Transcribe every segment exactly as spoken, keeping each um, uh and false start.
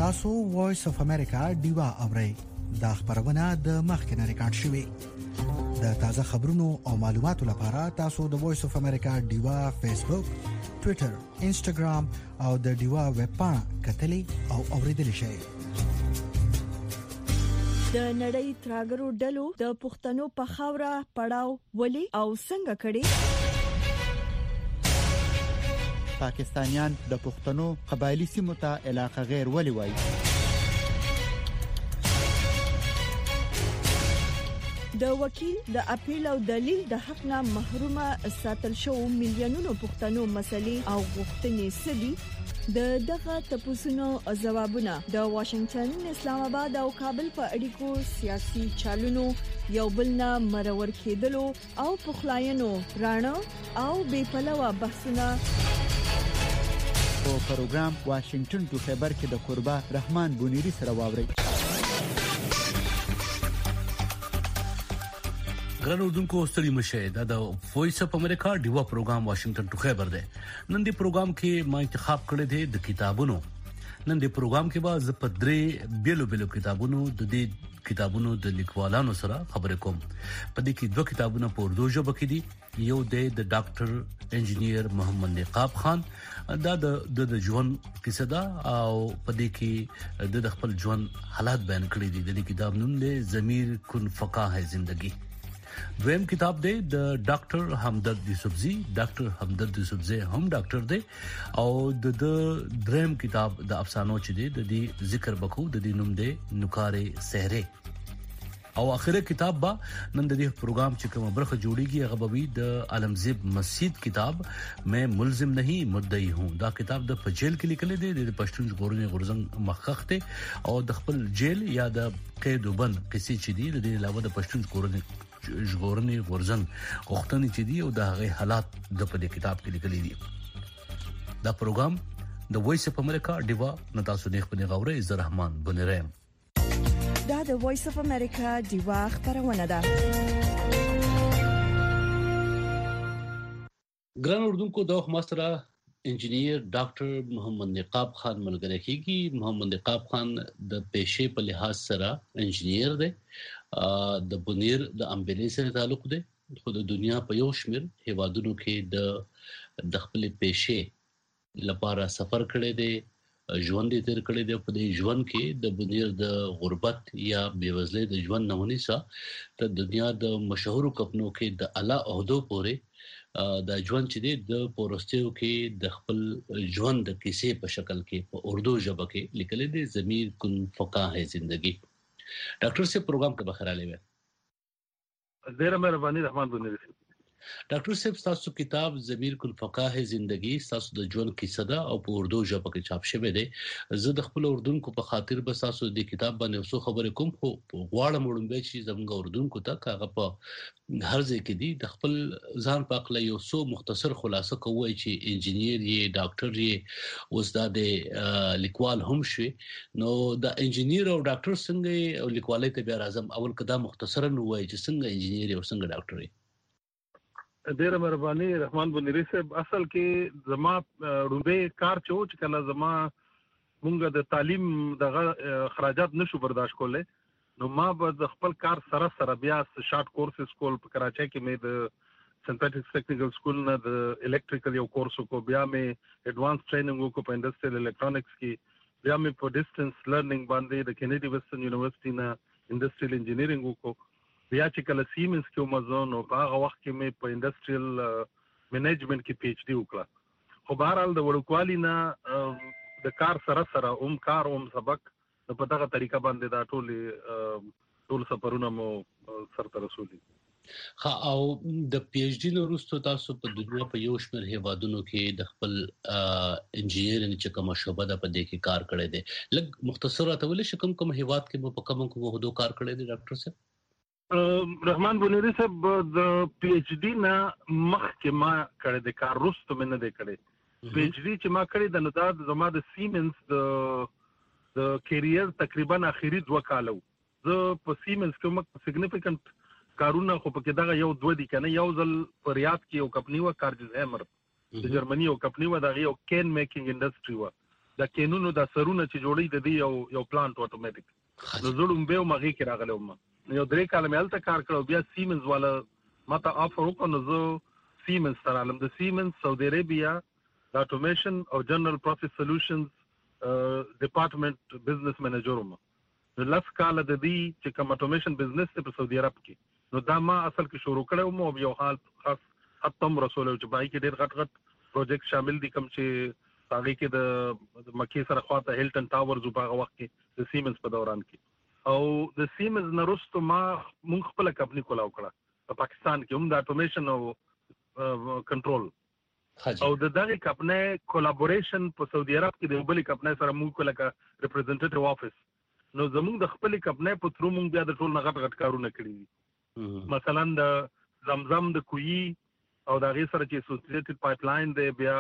تاسو وایس اف امریکا دیوا اورئ دا خبرونه د مخکنه ریکارډ شوې د تازه خبرونو او معلوماتو لپاره تاسو د وایس اف امریکا دیوا فیسبوک، ټوئیټر، انسټاګرام او د دیوا ویب پاڼه کتلې او اوریدلې شئ. د نړۍ تراګرو ډلو د پښتنو په خاوره پړاو ولي او څنګه کړي؟ پاکستانیان د پښتنو قبایلی سیمو ته علاقه غیر ولي وایي؟ د وکیل د اپیل او دلیل د حق نه محرومه ساتل شو میلیونونو پښتنو مسلې او غوښتنې سدي. د دغه تپوسونو ځوابونه د واشنگټن، اسلام آباد او کابل په اړیکو سیاسي چالونو یو بل نه مرور کېدلو او پخلاینو رانه او بې پلوه بحثونه په پروګرام واشنگټن تو خبر کې د قربا رحمان بونیری سره واوري. ګران اردوونکو ستړي مشه دا د وایس اف امریکا دیوا پروګرام واشنگټن تو خبر ده. نن دی پروګرام کې ما انتخاب کړی دی د کتابونو. نن دی پروګرام کې به ز پدری بیلو بیلو کتابونو د دې کتابونو د لیکوالانو سره خبرې کوم. په دې کې دوه کتابونه په اردو ژبه کې دي. یو د ډاکټر انجینیر محمد نقاب خان دا د د ژوند کیسه ده او په دې کې د خپل ژوند حالات بیان کړی دي. د دې کتاب نوم دی ضمیر کن فقاه ہے زندگی. دویم کتاب دی د ډاکټر همدرد یوسفزی. ډاکټر همدرد یوسفزی هم ډاکټر دی او د دریم کتاب د افسانو چې دی د دې ذکر وکړو د دې نوم دی نکاره سحره. او اخره کتاب با نن د دې پروګرام چې کومه برخه جوړیږي هغه به د عالمزیب مسجد کتاب میں ملزم نہیں مدعی ہوں. دا کتاب د پجیل کې لیکل دی د پښتون ژغورنې غورزنګ مخخ ته او د خپل جیل یا د قید وبند قصې چې دی د علاوه د پښتون ژغورنې ژغورنې غورزنګ غوښتنې چې دی او د هغه حالات د په دې کتاب کې لیکل دي. دا پروګرام د وایس اف امریکا دیوا نتاسو نه خپل غوړې عزت الرحمن بنرم. دا د وایس اف امریکا دیوا خبرونه ده. ګران اردوونکو دا ماسترا انجینیر ډاکټر محمد نقاب خان ملګری کیږي. محمد نقاب خان د پېښې په لحاظ سره انجینیر دی. د بنیر د امبلې سره تعلق دی خو د دنیا په یو شمیر هیوادونو کې د د خپل پېښې لپاره سفر کړی دی، ژوند یې تیر کړی دی. په دې ژوند کې د بنیر د غربت یا بیوزلۍ د ژوند نمونې سره د دنیا د مشهور کپنو کې د اعلی عہدو پورې د ژوند چې د پورستیو کې د خپل ژوند د کیسې په شکل کې په اردو ژبه کې لیکل دي ضمیر کن فقاه ہے زندگی. ډاکټر صاحب پروګرام کې بخراله وي. ډیره مهرباني رحمان بونیری. ډاکټر صاحب تاسو کتاب ضمیر کن فقاه ہے زندگی تاسو د ژوند کیسه ده او په اردو ژبه کې چاپ شوی دی. زه د خپل اردوونکو په خاطر به تاسو د کتاب باندې اوسو خبرې کوم خو غواړم وړاندې چې زموږ اردوونکو ته هغه په هر ځای کې دي د خپل ځان په اړه یو څو مختصر خلاصه کوی چې انجینیر یې ډاکټر یې اوس د لیکوال هم شي. نو د انجینیر او ډاکټر څنګه او لیکوالۍ ته بیا راځم. اول کدا مختصرا وایي چې څنګه انجینیر او څنګه ډاکټر یې. ډیره مهرباني رحمان بونیری صاحب. اصل کې زما روبه کار چو چې کله زما مونږ د تعلیم دغه خراجات نشو برداشت کولای نو ما به د خپل کار سره سره بیا شارټ کورسز کول. په کراچۍ کې مې د سنتھیټکس ټیکنیکل سکول نه د الکتریکل یو کورس کو، بیا مې ایڈوانس ټریننګ وکړ په انډستریل الکترونکس کې، بیا مې په ډیسټنس لرنینګ باندې د کینیډي ویسټرن یونیورسيټي نه انډستریل انجینیرینګ وکړ. بیا چې کله سیمنز کې ومزون او په هغه وخت کې مې په انډستریل منیجمنت کې پی ایچ ډي وکړه. خو بهرحال د وړوکوالي نه د کار سره سره اوم کار اوم سبق په دغه طریقه باندې دا ټول ټول سفرونه مو سره رسولي. ها او د پی ایچ ډي وروسته تاسو په دنیا په یو شمېر هیوادونو کې د خپل انجینیرینګ چې کومه شعبه ده په دې کې کار کړی دی. لږ مختصر راته ولې شي کوم کوم هیواد کې په کوم کوم عہدو کار کړی دی ډاکټر صاحب؟ رحمان بونیری صاحب د پی ایچ ډي نه مخکې ما کړی دی کار، وروسته مې نه دی کړی. پی ایچ ډي چې ما کړی د نو دا زما د سیمنز د د کیریئر تقریبا اخیری دوه کال وو. زه په سیمنز کې مک سیګنیفیکنٹ کارونه خو پکې دغه یو دوه دي کنه. یو ځل په ریاض کې یو کمپنی و کارجز هیمر د جرمني یو کمپنی و دغه یو کین میکینګ انډستری و د کینونو د سرونه چې جوړي د دې یو یو پلانټ اتوماتیک نو زړم به مغه کې راغلم یو درې کال مې الته کار کړو بیا سیمنز والا ماته افر وکړ نو زه سیمنز سره علم د سیمنز سعودي عربیا د اټومیشن او جنرال پروسس سولوشنز ډپارټمنټ بزنس منیجر وم نو لاس کال د دې چې کوم اټومیشن بزنس په سعودي عرب کې نو دا ما اصل کې شروع کړو مو یو حال خاص ختم رسول چې بای کې ډېر غټ غټ پروجیکټ شامل دي کوم چې هغه کې د مکی سره خواته هیلټن ټاورز په هغه وخت کې د سیمنز په دوران کې او د سیمنز نرستو ما مونږ خپل کمپنی کولاو کړه په پاکستان کې هم د اټومیشن او کنټرول او د دغه کمپنی کولابوریشن په سعودي عرب کې د بل کمپنی سره مونږ کوله کا ریپرزنټیټیو افیس نو زموږ د خپل کمپنی په ترو مونږ بیا د ټول نه غټ غټ کارونه کړی مثلا د زمزم د کوی او د غي سره چې اسوسییټډ پایپ لاین دی بیا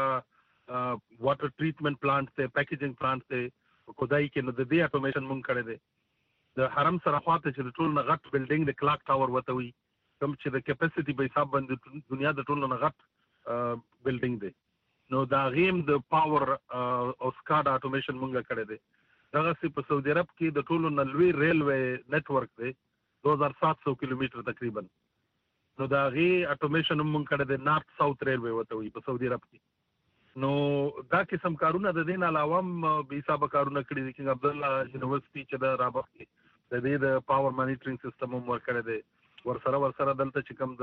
واټر ټریټمنټ پلانټ ته پیکیجینګ پلانټ ته خدای کې نو د دې اټومیشن مونږ کړی دی د حرم سره خواته چې د ټول نه غټ بلډینګ د کلاک ټاور وته وي کوم چې د کیپاسټي په حساب باندې دنیا د ټول نه غټ بلډینګ دی نو دا غیم د پاور او سکاډا اټومیشن مونږ کړی دی دغه سي په سعودي عرب کې د ټول نه لوی ریلوي نتورک دی دو هزار سات سو کیلومتر تقریبا نو دا غي اټومیشن مونږ کړی دی نارث ساوث ریلوي وته وي په سعودي عرب کې نو دا قسم کارونه د دین علاوه به حساب کارونه کړی دي چې عبد الله یونیورسيټي چې د رابط کې د دې د پاور مانیټرینګ سیستم هم ورکړی دی ورسره ورسره دلته چې کوم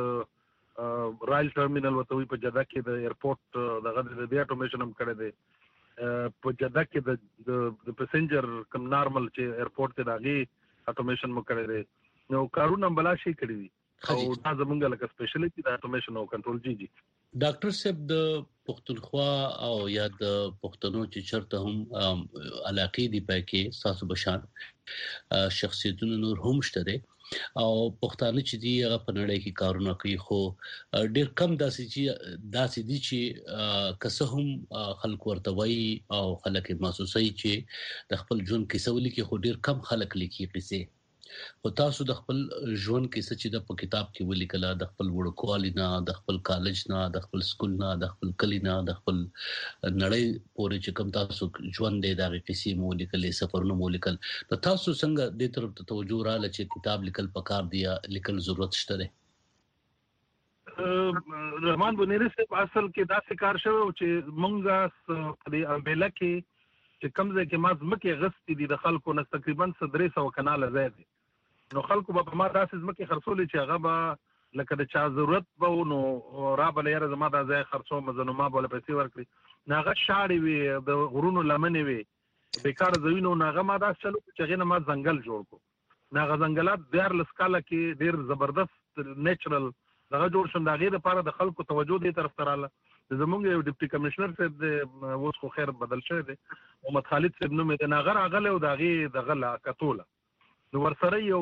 د رائل ټرمینل وته وي په جده کې د ایرپورټ دغه د دې اټومیشن هم کړی دی په جده کې د د پسنجر کوم نارمل چې ایرپورټ ته داغي اټومیشن مو کړی دی نو کارونه بلا شي کړی دي او دا زمونږ لکه سپیشلیټي د اټومیشن او کنټرول جی جی ډاکټر صاحب د پښتونخوا او یا د پښتنو چې چرته هم علاقې دی پکې تاسو بشان شخصیتونو نور هم شته او پښتانه چې دی هغه په نړۍ کې کارونه کوي خو ډېر کم داسې چې داسې دي چې کسه هم خلک ورته وایي او خلک محسوسي چې د خپل ژوند کیسه ولیکي خو ډېر کم خلک لیکي قصې خو تاسو د خپل ژوند کیسه چې د په کتاب کې ولیکل د خپل وړوکوالي نه د خپل کالج نه د خپل سکول نه د خپل کلی نه د خپل نړۍ پورې چې کوم تاسو ژوند د دغه کیسې مو لیکلې سفرونه مو لیکل نو تاسو څنګه د طرف ته توجه رااله چې کتاب لیکل پکار دی لیکل ضرورت شته رحمان بنيري صاحب اصل کې دا کار شوی چې مونږه په امبیلا کې چې کمزې کې ما ځمکې غستې دي د خلکو نه تقریبا درې سوه کناله ځای دی نو خلکو به ما داسې ځمکې خرڅولې چې هغه به لکه د چا ضرورت به نو را به یاره زما دا ځای خرڅوم زه نو ما به له پیسې ورکړي نو هغه شاړې وي د غرونو لمنې وي بیکاره ځایونه نو هغه ما داسې چلو چې هغې نه ما ځنګل جوړ کړو نو هغه ځنګلات دیارلس کاله کې ډېر زبردست نیچرل دغه جوړ شوم د هغې دپاره د خلکو توجه دې طرف ته راله زمونږ یو ډیپټي کمشنر صاحب د اوس خو خیر بدل شوی دی محمد خالد صاحب نوم یې دی نو هغه راغلی او د هغې دغه له کتوله نو ورسره یو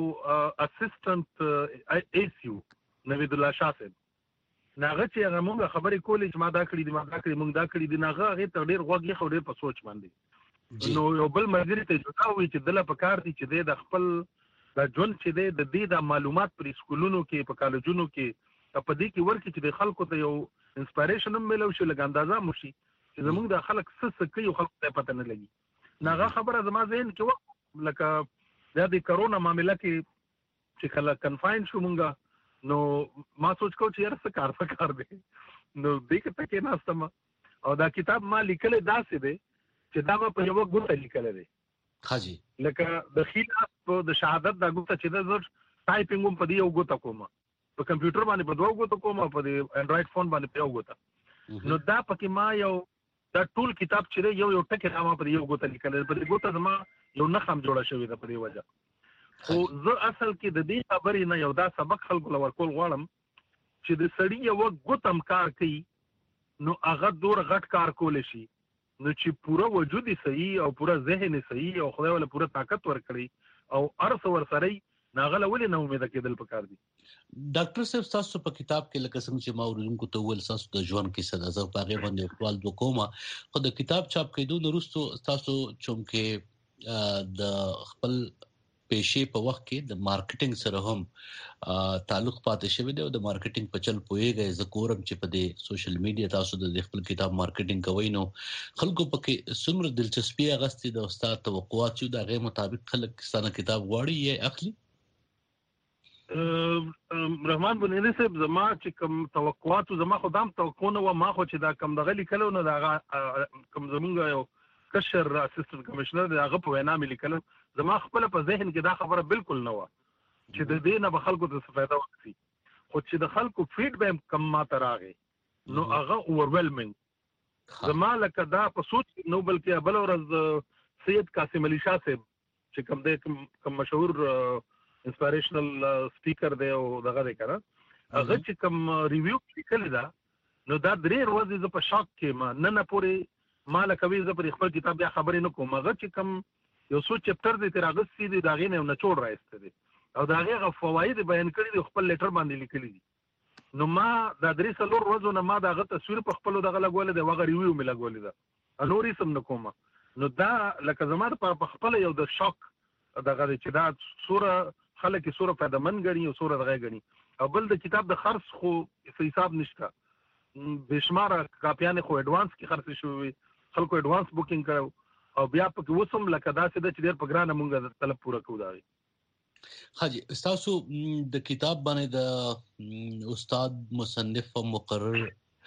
اسسټنټ ایس یو نوید الله شاه صاحب نو هغه چې هغه مونږ خبرې کولې چې ما دا کړي دي ما دا کړي مونږ دا کړي دي نو هغه هغې ته ډېر غوږ یې خو ډېر په سوچ باندې نو یو بل ملګري ته جدا وي چې دله په کار دي چې دی د خپل د ژوند چې دی د دې د معلومات پر سکولونو کې په کالجونو کې په دې کې ورکړي چې د خلکو ته یو انسپایریشن هم ملو شي لږ اندازه مو شي چې زموږ د خلک څه څه کوي خلکو ته پته نه لګي نو هغه خبره زما ذهن کې وه لکه دا د کرونا معامله کې چې کله کنفاین شو مونږ نو ما سوچ کو چې یاره څه کار څه کار دی نو دې کې ته کېناستم او دا کتاب ما لیکلی داسې دی چې دا ما په یوه ګوته لیکلی دی حاجی لکه د خلاف د شهادت دا ګوته چې ده زه ټایپینګ هم په دې یو ګوته کوم په کمپیوټر باندې په دوه ګوتو کوم په دې انډراید فون باندې په یو ګوته نو دا پکې ما یو دا ټول کتاب چې یو یو ټکی ما په یو ګوته لیکل په دې ګوته زما یو نخم جوړه شوی ده په دې وجه خو زه اصل کې د دې خبرې نه یو دا سبق خلکو له ورکول غواړم چې د سړي یو ګوتم کار کوي نو هغه دور غټ کار کول شي نو چې پوره وجود یې صحیح او پوره ذهن یې صحیح او خدای ولا پوره طاقت ورکړي او ارث ورسره ناغله ولې نه امید کېدل پکار دي ډاکټر صاحب تاسو په کتاب کې لکه څنګه چې ما ورونکو ته ول تاسو د ژوند کې څه د زو پاغه باندې خپل وکوما خو د کتاب چاپ کېدو وروسته تاسو چون کې د خپل پېښې په وخت کې د مارکیټینګ سره هم تعلق پاتې شوی دی او د مارکیټینګ په چل پويږي زکورم چې په دې سوشل میډیا تاسو د خپل کتاب مارکیټینګ کوي نو خلکو پکې څومره دلچسپي اغستې د استاد توقعات چې د غي مطابق خلک ستانه کتاب غواړي یا اخلي. رحمان بنيري صاحب زما چې کوم توقعات زما خدام توقع نه و ما خو چې دا کم دغه لیکلو نه دا کم زمونږ یو کشر اسسټنټ کمشنر دغه په وینا مې لیکل زما خپل په ذهن کې دا خبره بالکل نه و چې د دې نه به خلکو ته فائدہ وکړي خو چې د خلکو فیډبیک کم ما تراغه نو هغه اوورولمنګ زما لکه دا په سوچ نو بلکې بل ورځ سید قاسم علي شاه صاحب چې کوم د کوم مشهور انسپایریشنل سپیکر دی او دغه دی کنه هغه چې کوم ریویو لیکل دا نو دا درې ورځې ز په شاک کې ما نه نه پوری مال کوي ز پر خپل کتاب یا خبرې نه کوم هغه چې کوم یو څو چپټر دی تر هغه سي دی داغې نه نه چوڑ راځته دي او داغه غو فواید بیان کړی دی خپل لیټر باندې لیکلی دي نو ما دا درې څلور ورځې نه ما داغه تصویر په خپل دغه لګول دی وغه ریویو مې لګول دی نورې سم نه کوم نو دا لکه زموږ په خپل یو د شاک دغه چې دا سوره خلک سوره فائدمن غني او سوره دغه غني او بل د کتاب د خرڅ خو حساب نشته بشمار کاپیان خو اډوانس کې خرڅ شوی خلکو اډوانس بوکینګ کړو او بیا په وسم لکه دا چې د چیر په ګرانه مونږه طلب پوره کوو دا حاجی تاسو د کتاب باندې د استاد مصنف او مقرر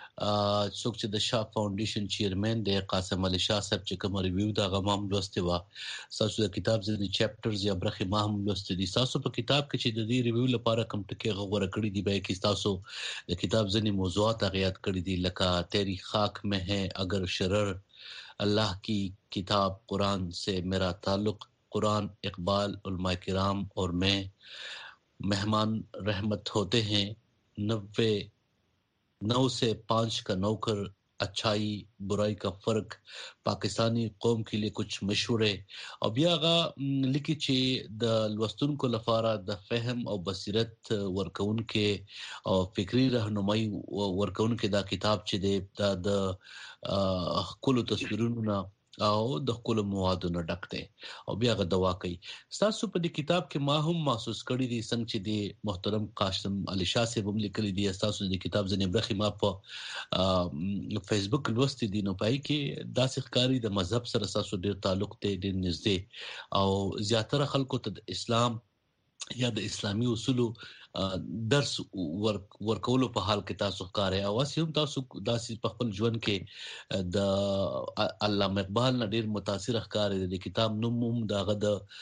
څوک چې د شاه فاونډیشن چیرمن دی قاسم علي شاه صاحب چې کوم ریویو دا غمام لوسته و تاسو د کتاب ځینې چپټرز یا برخه ما هم لوسته دي تاسو په کتاب کې چې د دې ریویو لپاره کوم ټکی غوړه کړی دی به کې تاسو د کتاب ځینې موضوعات غیات کړی دي لکه تیری خاک میں ہے اگر شرر اللہ کی کتاب قرآن سے میرا تعلق قرآن اقبال علماء کرام اور میں مہمان رحمت ہوتے ہیں نوے نو سے پانچ کا نوکر اچھائی برائی کا فرق پاکستانی قوم کے لیے کچھ مشورے او بیا غا لکی چې د لوستونکو لپاره د فهم او بصیرت ورکون کې او فکری راهنمایي ورکون کې دا کتاب چې د کلو تصویرونو او د کلو موادو نه ډک دی او بیا غا دوا کوي تاسو په دې کتاب کې ما هم محسوس کړی دي څنګه چې د محترم قاسم علي شاه صاحب هم لیکلي دي تاسو د کتاب ځنې برخه ما په فیسبوک لوستي دي نو پای کې داسې ښکاری د مذهب سره تاسو ډیر تعلق ته ډیر نږدې او زیاتره خلکو ته د اسلام یا د اسلامي اصولو درس ورک ورکولو په حال کې تاسو ښکارې او واسي هم تاسو داسې په خپل ژوند کې د علامه اقبال نه ډیر متاثر ښکارې د کتاب نوم هم داغه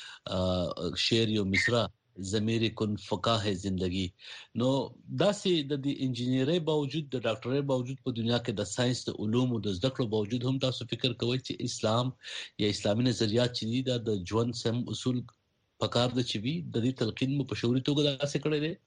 د شعر یو مصرع ضمیر کن فقاه زندگی نو داسې د انجینری باوجود د ډاکټرۍ باوجود په دنیا کې د ساينس د علومو د زده کړو باوجود هم تاسو فکر کوئ چې اسلام یا اسلامي نظریات چې د ژوند سم اصول پکار د چوي د دې تلقین مو په شعوري توګه داسې کړی دی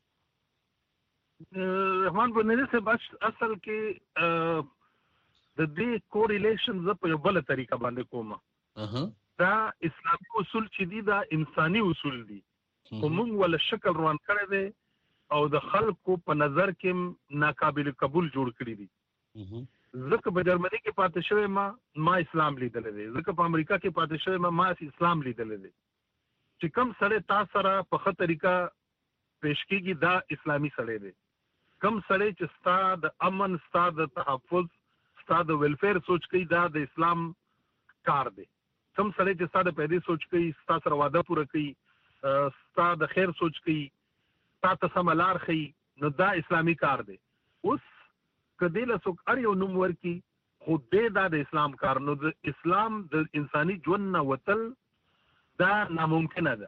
رحمان بنيري صاحب اصل کې د دې کوریلیشن ز په بل طریقه باندې کوم اها دا اسلامي اصول چې دي دا انساني اصول دي کوم ول شکل روان کړی دی او د خلکو په نظر کې ناقابل قبول جوړ کړی دي ځکه په جرمني کې پاتې شوی ما ما اسلام لیدل دي ځکه په امریکا کې پاتې شوی ما ما اسلام لیدل دي چې کوم سړی تاسو سره په خه طریقه پیش کیږي دا اسلامي سړی دی کوم سړی چې ستاسو د امن ستاسو د تحفظ ستاسو د ویلفیر سوچ کوي دا د اسلام کار دی کوم سړی چې ستاسو د پیدې سوچ کوي ستاسو سره وعده پوره کوي ستاسو د خیر سوچ کوي تاسو سملار خي نو دا اسلامي کار دی اوس کدی له څوک اړ یو نوم ورکی خو دې دا د اسلام کار نو د اسلام د انساني ژوند نه وتل دا ناممکن ده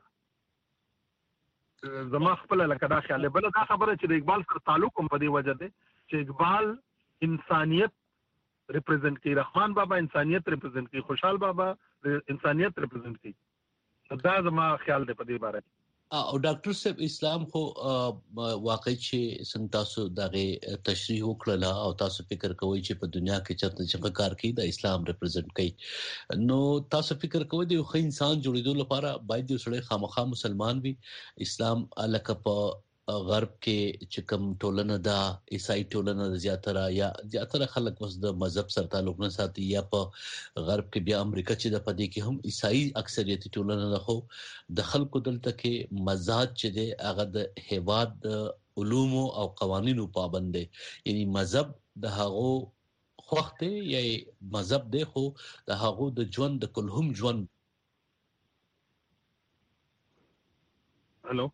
زما خپل لکه دا خیال بل دا خبره چې د اقبال سره تعلق هم په دې وجه ده چې اقبال انسانيت ریپرزینټ کوي رحمان بابا انسانيت ریپرزینټ کوي خوشحال بابا انسانيت ریپرزینټ کوي دا زما خیال ده په دې باره او ډاکټر صاحب اسلام خو واقعي چې څنګه تاسو دغه تشریح وکړه او تاسو فکر کوئ چې په دنیا کې چرته چې کار کوي د اسلام ریپرزینټ کوي نو تاسو فکر کوئ د یو ښه انسان جوړېدو لپاره باید یو سړی خامخا مسلمان وي اسلام الکه په غرب کې چې کوم ټولنه دا عیسائی ټولنه زیاتره یا زیاتره خلک وس د مذهب سره تعلق نه ساتي یا په غرب کې بیا امریکا چې د پدې کې هم عیسائی اکثریت ټولنه نه خو د خلکو دلته کې مزاج چې دی هغه د هیواد علوم او قوانینو پابند دي یعنی مذهب د هغو خوخته یا مذهب دی خو د هغو د ژوند د کلهم ژوند. هلو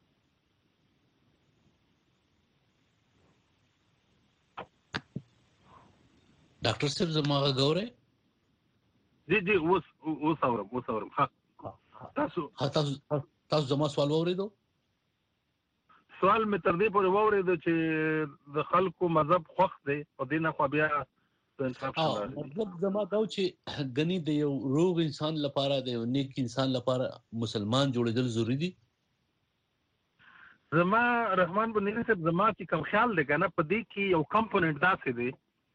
ډاکټر صاحب زموږه غوړې جی جی اوس اوس اورم اوس اورم ها تاسو تاسو تاسو زموږ سوال اوریدو سوال مې تر دې پورې واورېدو چې د خلکو مذهب خوښ دی او دینه خو بیا مطلب زما دا چې غني د یو روغ انسان لپاره د یو نیک انسان لپاره مسلمان جوړېدل ضروری دي. زما رحمان بنيري صاحب زما چې کوم خیال دی کنه په دې کې یو کمپوننت داسې دی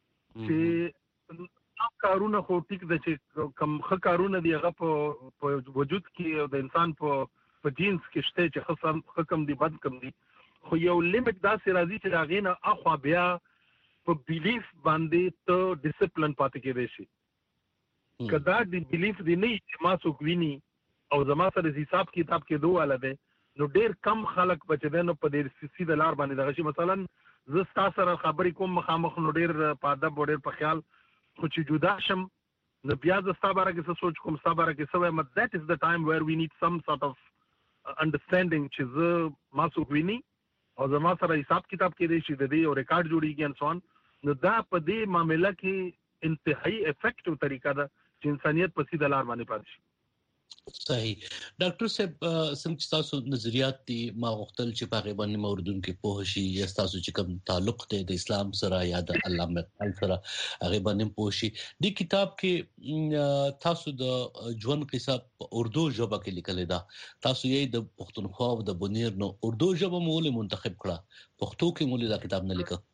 چې کارونه خو ټیک د چې کوم ښه کارونه دی هغه په وجود کې د انسان په په جینز کې شته چې خصم حکم دی بد کم دی خو یو لیمټ داسې راځي چې هغه نه اخوا بیا په بیلیف باندې ته ډیسپلین پاتې کېږي شي کدا دی بیلیف دی نه چې ما څوک ویني او زما سره حساب کتاب کې دوه اله ده نو ډیر کم خلک بچدنو په دې سیده لار باندې دغه شي مثلا زستا سره خبرې کوم مخامخ نو ډیر په ادب ډیر په خیال خو چې جدا شم نو بیا زستا باره کې څه سوچ کوم ستا باره کې څه وایم that is the time where we need some sort of understanding چې زه ما څوک ویني او زما سره حساب کتاب کې دی چې د دې او ریکارډ جوړیږي ان سون نو دا په دې معاملې کې انتهایی افیکټیو طریقه ده چې انسانيت په سیده لار باندې پاتې شي. صحیح ډاکټر صاحب څنګه تاسو نظریات دي ما غوښتل چې په غیبه باندې موردون کې پوه شي یا تاسو چې کوم تعلق دی د اسلام سره یا د الله مقال سره هغه باندې پوه شي. د کتاب کې تاسو د ژوند قصه په اردو ژبه کې لیکل ده تاسو یې د پښتونخوا او د بنیر نو اردو ژبه مول منتخب کړه پښتو کې مول دا کتاب نه لیکه.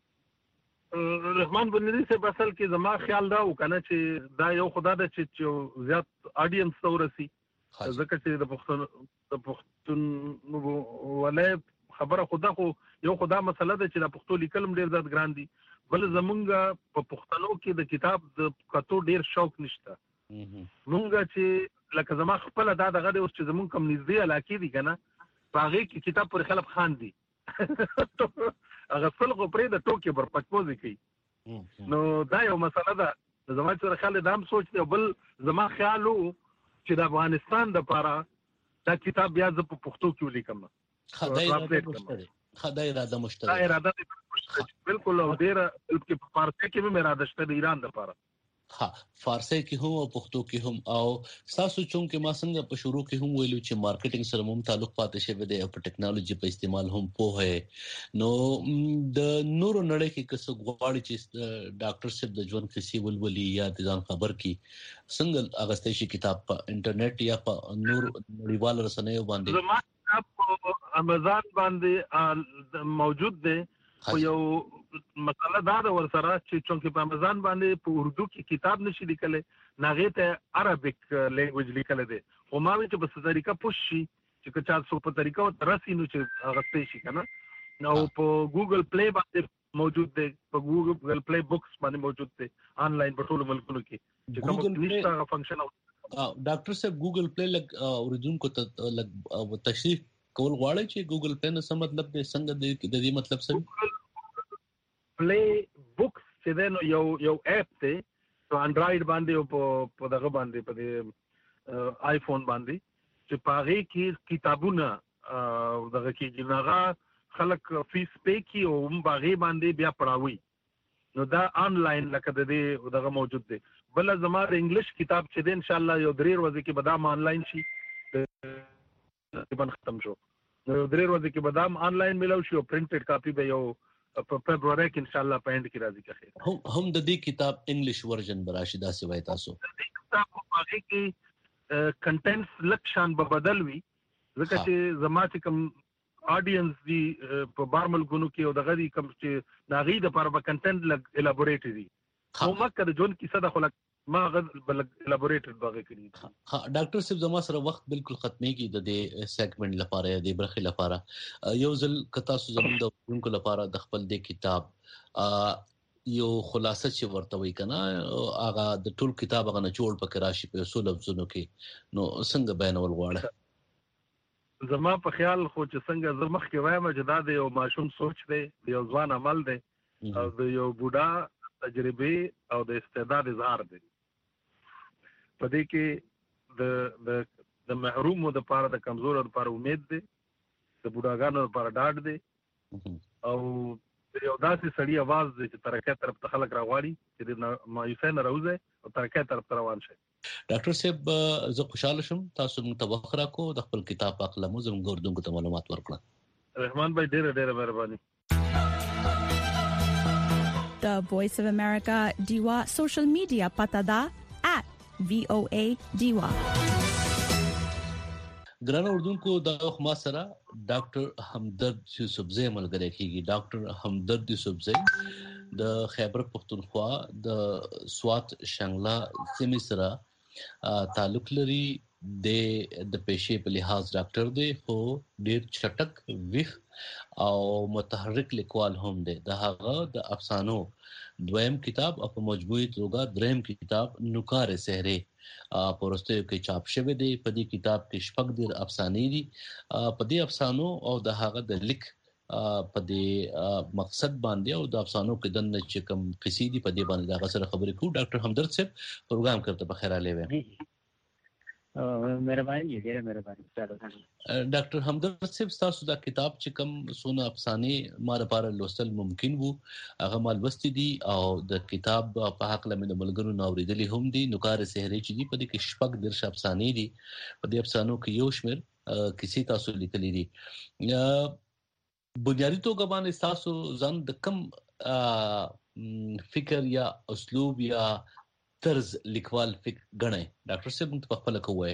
رحمان بنيري صاحب اصل کې زما خیال دا وکنه چې دا یو خدا د چې زیات اډینس تورسي ځکه چې د پښتون د پښتون ولې خبره خدا خو یو خدا مسله ده چې د پښتو لیکلم ډیر زیات ګران دي بل زمونږ په پښتنو کې د کتاب د کتو ډیر شوق نشته مونږ چې لکه زما خپل دا دغه اوس چې زمونږ کم نږدې علاقې دي کنه باغې کې کتاب پر خلک خان دي هغه خلکو پرې د ټوکې پر پټپوزي کوي نو دا یو مسله ده زما چې خلک دا هم سوچ دی بل زما خیال وو چې د افغانستان د لپاره دا کتاب بیا ز په پښتو کې ولیکم. خدای راته خدای راته مشترک دا اراده بالکل او ډیر په فارسی کې به اراده شته د ایران لپاره ها فارسی کې هم او پښتو کې هم او تاسو چې ما څنګه په شروع کې هم ویلو چې مارکیټینګ سره هم تعلق پاتې شوی دی او په ټیکنالوژي په استعمال هم پوهه نو د نورو نړۍ کې کس غواړي چې ډاکټر صاحب د ژوند کیسې ولولي یا د ځان خبر کی څنګه اغستې شي کتاب په انټرنیټ یا په نور نړیوال رسنیو باندې زما کتاب په امازون باندې موجود دی خو یو مسله دا ده ور سره چې چونکه په امازون باندې په اردو کې کتاب نشي لیکل ناغه ته عربیک لینګویج لیکل دي خو ما چې په طریقه پوښي چې که چا په طریقه ترسي نو چې غستې شي کنه نو په ګوګل پلی باندې موجود دی په ګوګل پلی بوکس باندې موجود دی آنلاین په ټول ملکونو کې چې کوم نشته فنکشن او ډاکټر صاحب ګوګل پلی لګ اوریدونکو ته لګ تشریح کول غواړي چې ګوګل پلی نه څه مطلب دی څنګه د دې مطلب څه پلی بوکس چې دا نو یو یو اپ دی په انډراید باندې او په دغه باندې په دې آیفون باندې چې پاره کې کتابونه دغه کې جنغه خلک فیس پې کې او هم باغې باندې بیا پڑھاوي نو دا آنلاین لکه د دې دغه موجود دی بل زما د انګلیش کتاب چې د ان شاء الله یو درې ورځې کې بدام آنلاین شي تقریبا ختم شو نو درې ورځې کې بدام آنلاین ملو شي او پرینټډ کاپی به یو په فبراير کې ان شاء الله پاند کې راځي که هم هم د دې کتاب انګلیش ورژن براشي دا سی وای تاسو د دې کتاب په هغه کې کنټینټس لکشان به بدل وي ځکه چې زما چې کوم اډینس دی په بارمل ګونو کې او دغه دی کوم چې ناغي د پر په کنټینټ لګ الابوریټ دي خو مکه د جون کیسه د خلک ما غد بل الابوریټډ باغ کړی. ها ډاکټر صاحب زما سره وخت بالکل ختميږي د دې سیګمنټ لپاره د برخې لپاره یو ځل کتا سو زموږ د ونکو لپاره د خپل د کتاب یو خلاصه چې ورته وي کنه هغه د ټول کتاب غنه جوړ پکې راشي په اصول لفظونو کې نو څنګه بیانول غواړي؟ زما په خیال خو چې څنګه زمخ کې وایم چې دا د یو ماشوم سوچ دی یو ځوان عمل دی او د یو بوډا تجربه او د استعداد اظهار دی. په دې کې د د د محرومو د پاره د کمزورو د پاره امید دی د بوډاګانو لپاره ډاډ دی او یو داسې سړی आवाज دی چې ترقه طرف ته خلک راغواړي چې د مایوسۍ نه راوځي او ترقه طرف ته روان شي. ډاکټر صاحب زه خوشاله شم تاسو موږ ته وخت راکو د خپل کتاب په اړه مو زموږ اردوونکو ته معلومات ورکړه. رحمان بھائی ډېر ډېر مهرباني. The Voice of America Diva social media pata da at V O A Diva. ګران اردوونکو دا ما سره ډاکټر همدرد یوسفزی ملګری کیږي. ډاکټر همدرد یوسفزی د خیبر پختونخوا د سوات شنګلا سیمې سره تعلق لري. د د پېښې په لحاظ ډاکټر دی خو ډیر چټک ویخ او متحرک لیکوال هم دی. د هغه د افسانو دویم کتاب او په مجموعي توګه دریم کتاب نوکار سحری په ورستیو کې چاپ شوی دی. په دې کتاب کې شپږ ډیر افسانې دي. په دې افسانو او د هغه د لیک په دې مقصد باندې او د افسانو کې د چې کوم قصې دي په دې باندې دا غسر خبرې کوو. ډاکټر همدرد صاحب پروګرام کرته بخیر علی وي. مهرباني ډیره مهرباني. ډاکټر همدرد صاحب تاسو دا کتاب چې کوم سونه افسانې ما لپاره لوستل ممکن وو هغه مال وستې دي او د کتاب په حق لمن ملګرو نوریدلې هم دي. نوکار سحری چې دي په دې کې شپږ درش افسانې دي. په دې افسانو کې یو شمېر کیسې تاسو لیکلې دي. بنیادی توګه باندې تاسو ځان د کم فکر یا اسلوب یا طرز لیکوال فکر غنئ ډاکټر صاحب موږ په خپل کوی.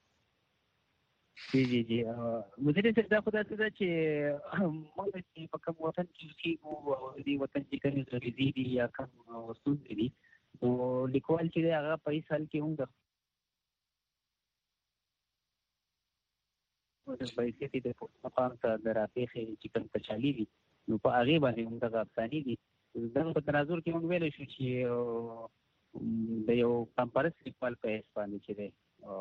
جی جی جی مدیر صاحب دا خدای ته چې موږ چې په کوم وطن کې کیږو او دې وطن کې کوم ضروري دي یا کوم اصول دي او لیکوال چې هغه په هیڅ حال کې هم د د پیسې د مقام ته درافېخې چې کوم کچالي دي نو په هغه باندې هم د افسانې دي. دا په تناظر کې موږ ویل شو چې د یو کمپارس لیکوال په هیڅ باندې چې دی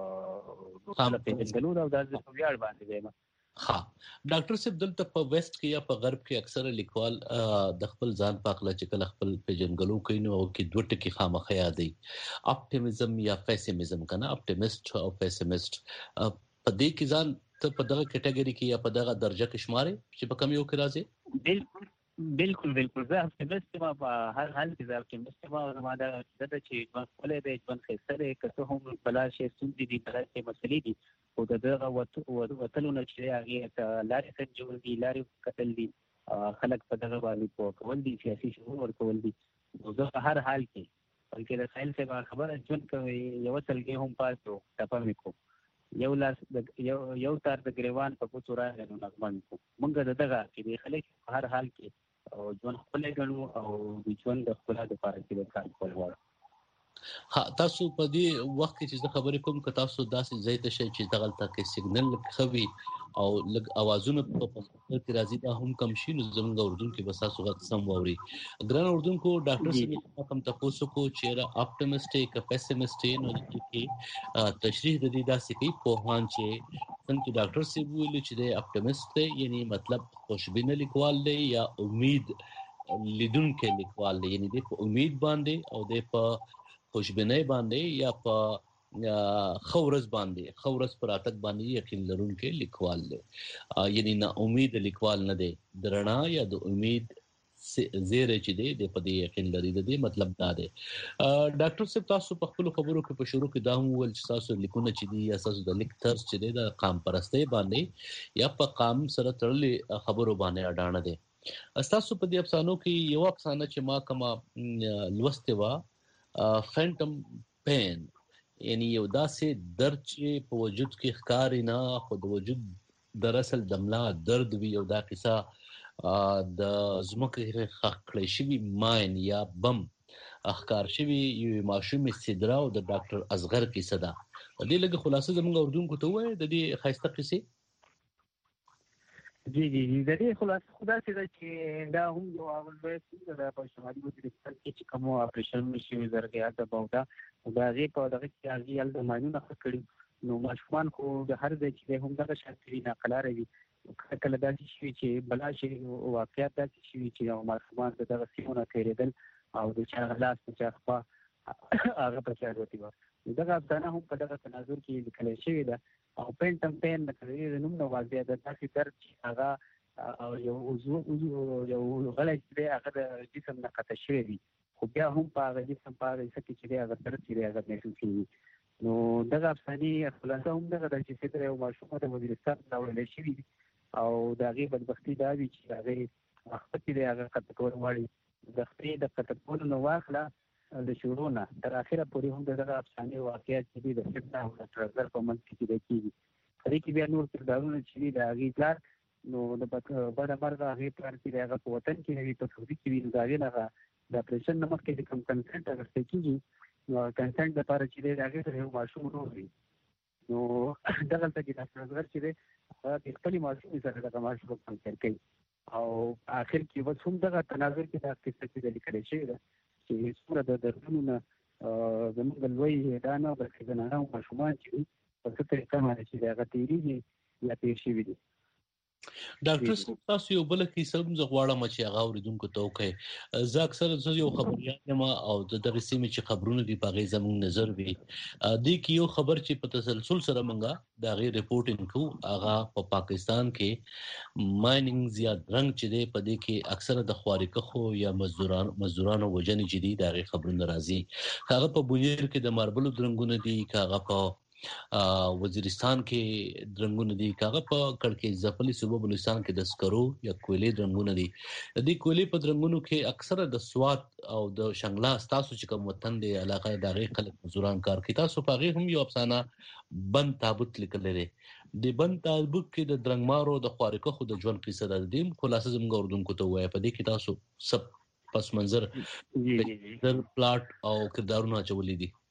او په دې او د ویاړ باندې دی. ها ډاکټر صاحب دلته په ویسټ کې یا په غرب کې اکثره لیکوال د خپل ځان په اړه چې کله خپل پیژنګلو کوي نو کې دوه ټکي خامخا یادي اپټیمزم یا پیسیمزم کنه اپټیمست او پیسیمست. په دې کې ځان ته په دغه کټګوري کې یا په دغه درجه کې شماري چې په کوم یو کې راځي؟ بالکل بالکل بالکل زه اپټیمست ما په هر حال کې زه اپټیمست ما زما دا د چې ژوند خپل دی ژوند ښایسته دی که څه هم بلا شی ستونزې دي بلا شی مسلې دي خو د دغه وتلو نه چې هغې ته لارې سنجول دي لارې کتل دي خلک په دغه باندې پوه کول دي سیاسي شعور ورکول دي. نو زه په هر حال کې بلکې د سایل صاحب خبره ژوند کوي یوه سلګۍ هم پاس کړو ټپه مې کړو یو لاس یو یو تار د ګریوان په کوڅو راغی نو نغمه مې کړو. موږ د دغه چې د خلک په هر حال کې او ژوند خپل ګڼو او د ژوند د خپل د لپاره چې د کار کول غواړو. ها تاسو په دې وخت کې چې خبرې کوم که تاسو داسې ځای ته شئ چې دغه تکي سیګنل خوي او لګ اوازونه په پښتو کې راځي دا هم کم شي نو زموږ اردن کې بس تاسو غږ سم ووري. ګران اردوونکو ډاکټر صاحب کوم تاسو کو چې را اپټیمسټیک پیسیمست نو کې تشریح د دې داسې کې په هوان چې څنګه ډاکټر صاحب ویل چې د اپټیمست یعنی مطلب خوشبینه لیکوال دی یا امید لیدونکو لیکوال دی یعنی د امید باندې او د په خوشبینۍ باندې یا په خورز باندې خورز پر اتک باندې یقین لرونکو لیکوال دی. یعنی نه امید لیکوال نه دی درنا یا د امید زیره چې دی د په دې یقین لري د دې مطلب دا دی. ډاکټر صاحب تاسو په خپل خبرو کې په شروع کې دا هم ول چې تاسو لیکونه چې دي یا تاسو د لیک طرز چې دی د قام پرستۍ باندې یا په قام سره تړلې خبرو باندې اډانه دی. تاسو په دې افسانو کې یو افسانه چې ما کما لوسته وا فینټم پین یعنی یو داسې درد چې په وجود کې ښکاري نه خو د وجود در اصل دملا درد وی او دا قصه د زمکه خکړې شوی ماین یا بم اخکار شوی یو ماشوم صدرا او د ډاکټر اصغر کیسه ده. دې لږه خلاصه زموږ اردوونکو ته وایي د دې خاصه قصې. جی جی جی د دې خلاصه خدا چې چې دا هم یو اول به د په شمالي وزیرستان کې چې کوم اپریشن شوی زرګیا د بودا دا غي په دغه کې هغه ال د ماینونه کړی نو ماشومان خو د هر ځای چې هم دغه شانتي نه قلاره وي کله دا شي چې بلا شي واقعیت دا شي چې ماشومان دغه سیمونه کېدل او د چا لاس چې خپل هغه په چا ورتي و دغه افغانه هم په دغه تناظر کې لیکل شوی ده او پینټم پین د کړي نوم نو واضح ده چې درد هغه او یو یو یو غلط دی هغه د جسم نه قطع شوی دی خو بیا هم په هغه جسم په هغه څه کې چې هغه درد چې هغه نه کوي نو دغه افغاني خلاصه هم دغه د چې فکر یو ماشومه د وزیرستان راوړل شوی او د هغه بدبختی دا وی چې هغه وخت کې هغه قطع کول وړي د خپل د قطع کول نو واخله د شورونه تر اخره پورې هم دغه افغاني واقعیت چې د فکر او ترزر په منځ کې دی کیږي پرې کې بیا نور کردارونه چې د هغه پلان نو د بڑا مرغه هغه پلان کې هغه په وطن کې وی په سعودي کې وی دا نه د اپریشن نمک کې کوم کنسنټ اگر څه کیږي نو کنسنټ د لپاره چې هغه سره یو ماشوم وروړي نو دغه ته کې تاسو چې هغه د خپل ماشوم سره د ماشوم په څیر کوي او اخر کې و څوم دغه تناظر کې د اقتصادي د لیکل شي چې څومره د دردونو نه زموږ لوی دا نه بلکې د نارو ماشومان چې په څه طریقه باندې چې هغه تیریږي یا تیر شي وي. ډاکټر صاحب تاسو یو بل کیسه هم زغواړم چې هغه اوریدونکو ته وکړي. زه اکثر زه یو خبريات یم او د دغه سیمې چې خبرونه دي په غي زموږ نظر وي د کی یو خبر چې په تسلسل سره منګه دا غي ریپورټینګ کو هغه په پا پاکستان کې مایننګ زیات رنګ چې دی په دې کې اکثر د خوارکه خو یا مزدوران مزدورانو وجنې چې دي دا غي خبرونه راځي هغه په بونیر کې د ماربل درنګونه دي هغه په وزیرستان کې درنګونه دي هغه په کړکې ځپلي صوبه بلوچستان کې د سکرو یا کویلې درنګونه دي د دې کویلې په درنګونو کې اکثره د سوات او د شنګلا تاسو چې کوم وطن دی علاقه د غي خلک مزدوران کار کوي تاسو په غي هم یو افسانه بند تابوت لیکل لري د بند تابوت کې د درنګمارو د خوارکه خو د ژوند قصه د دیم خلاصه زموږ اردوونکو ته وایي په دې کې تاسو سب پس منظر د پلاټ او کردارونه چولې دي.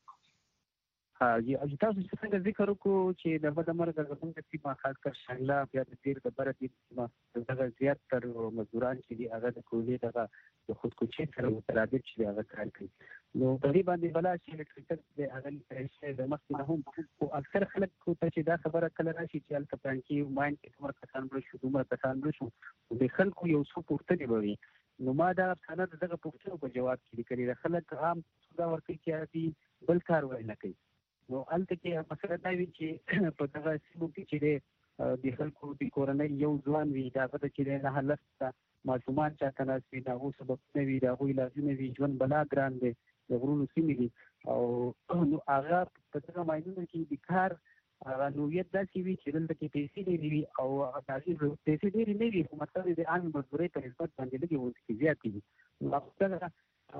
ها جی او تاسو څنګه ذکر وکړو چې د بده مرګ زموږ سیمه خاص کر شنګلا بیا د تیر د بره دي دغه زیات تر مزدوران چې دي هغه د کولې دغه د خودکشي سره مترادف چې هغه کار کوي نو تقریبا د بلا چې الکتریکل د هغه لپاره د مخکې نه هم او اکثر خلک کو ته چې دا خبره کله راشي چې الته پلان کې ماين کې کومه کسان بل شو دومره کسان بل شو د خلکو یو څو پوښتنې وي نو ما دا څنګه دغه پوښتنو په جواب کې لیکلي د خلک عام دا ورته چې بل کار وای نه کوي نو الته کې مسله دا وی چې په دغه سیمو کې چې د خلکو د کورنۍ یو ځوان وي دا په چې نه حلسته ماشومان چې تناسبي دا اوس سبب نه وي دا وی لازم وي ژوند بلا ګران دي د غرونو سیمې دي او نو هغه په دغه ماینونو کې د کار هغه نویت داسې وي چې دلته کې پیسې ډېرې وي او هغه پیسې ډېرې نه وي خو مطلب د عام مزدورۍ په نسبت باندې لږې ورته زیاتې وي نو هغه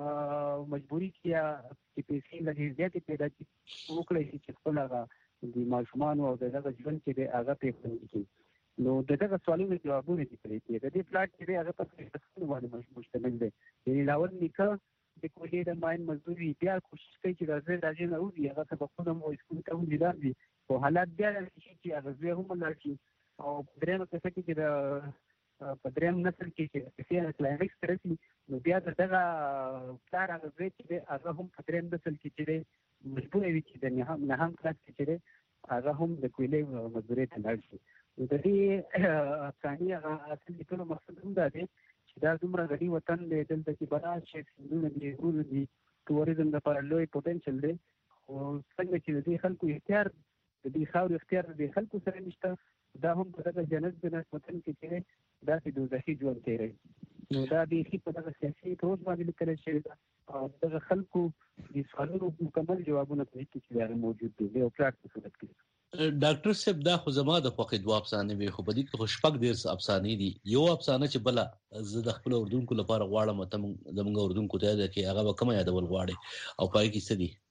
مجبوری کیا چې پیسې لږې زیاتې پیدا کړي وکړي چې خپل هغه د ماشومان او دغه ژوند چې دی هغه په خوندي کړي نو دغه سوالونو جوابونه دي پرې د دې پلاټ چې هغه په څه باندې مشتمل دی یعنی لاول نیکه د کولې د ماین مزدوري بیا کوشش کوي چې راځي راځي نه وي هغه سبقونه مو اسکول ته ولې دي او حالات بیا چې هغه زه هم لارشي او درېمه څه کې د په درېم نسل کې چې څه کلایمکس ترسي نو بیا دغه پلار هغه چې هغه هم په درېم نسل کې چې مجبور وي چې د نه هم نه هم کلاس کې چې هغه هم د کویلې مزدوري ته لاړ شي نو د دې افغاني هغه اصلي ټول مقصد هم دا دی چې دا دومره غني وطن دی دلته چې بڑا شي سیندونه دي ورونه دي ټوریزم لپاره لوی پوتنشل دی او څنګه چې د خلکو اختیار د دې خاور اختیار د خلکو سره نشته دا هم په دغه جنت د وطن کې چې دا د دوزخي ژوند تیری نو دا د هیڅ په دغه سیاسي توګه باندې لیکل شوی او دغه خلکو د سوالونو مکمل جوابونه په دې کې چې موجود دي او پراکټیس صورت کې ډاکټر صاحب دا خو زما د خوښې دوه افسانې وي خو په دې کې خو شپږ ډېر افسانې دي یو افسانه چې بله زه د خپل اردوونکو لپاره غواړم ته زموږ اردوونکو ته دا کې هغه کومه یادول غواړي او پای کې څه دي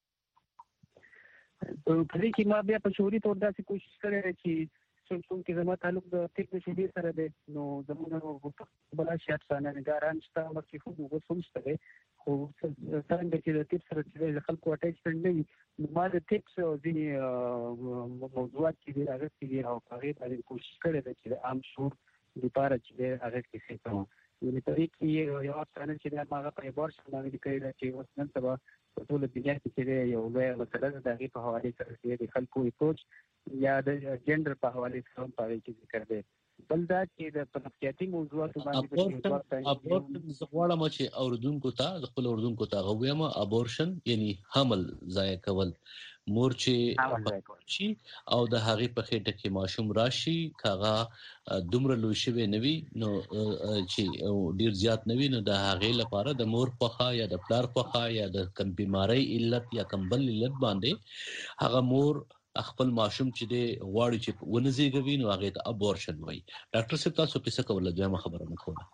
په دې کې ما بیا په شعوري تور داسې کوشش کړې چې څنګه چې زما تعلق د ټیک شوبې سره دی نو زموږ بلا شي افسانه نګاران چې مخکې خو وګورم ستې خو څنګه چې د تیپ سره چې خلکو اټیچمنټ نه وي ما د تیپس او ځینې موضوعات چې دي هغه چې دي او هغه باندې کوشش کړې ده چې عام شعور لپاره چې هغه کې څه کوم یعنی طریقې یو افغان چې د هغه په اعتبار شمه د کېږي چې اوس نن سبا په ټول دنیا کې یو لوی مسله ده د په حواله سره د خلکو اپروچ یا د جندر په حواله سره په اړه چې ذکر دی بل دا چې د پنځپیاتي موضوعات باندې ابورشن زغواړه ما چې اوردونکو ته خپل اوردونکو ته غوېم ابورشن یعنی حمل ضایع کول مور چې شي او د هغې په خېټه کې ماشوم راشي کاغه دومره لوی شوی نوي نو چې ډیر زیات نوي نو د هغې لپاره د مور خوخه یا د پلار خوخه یا د کم بیماری علت یا کم بل علت باندې هغه مور خپل ماشوم چې دی غواړي چې ونزيږي نو هغه ته ابورشن وایي. ډاکټر صاحب تاسو په څه کوله دویمه خبره نه کوله؟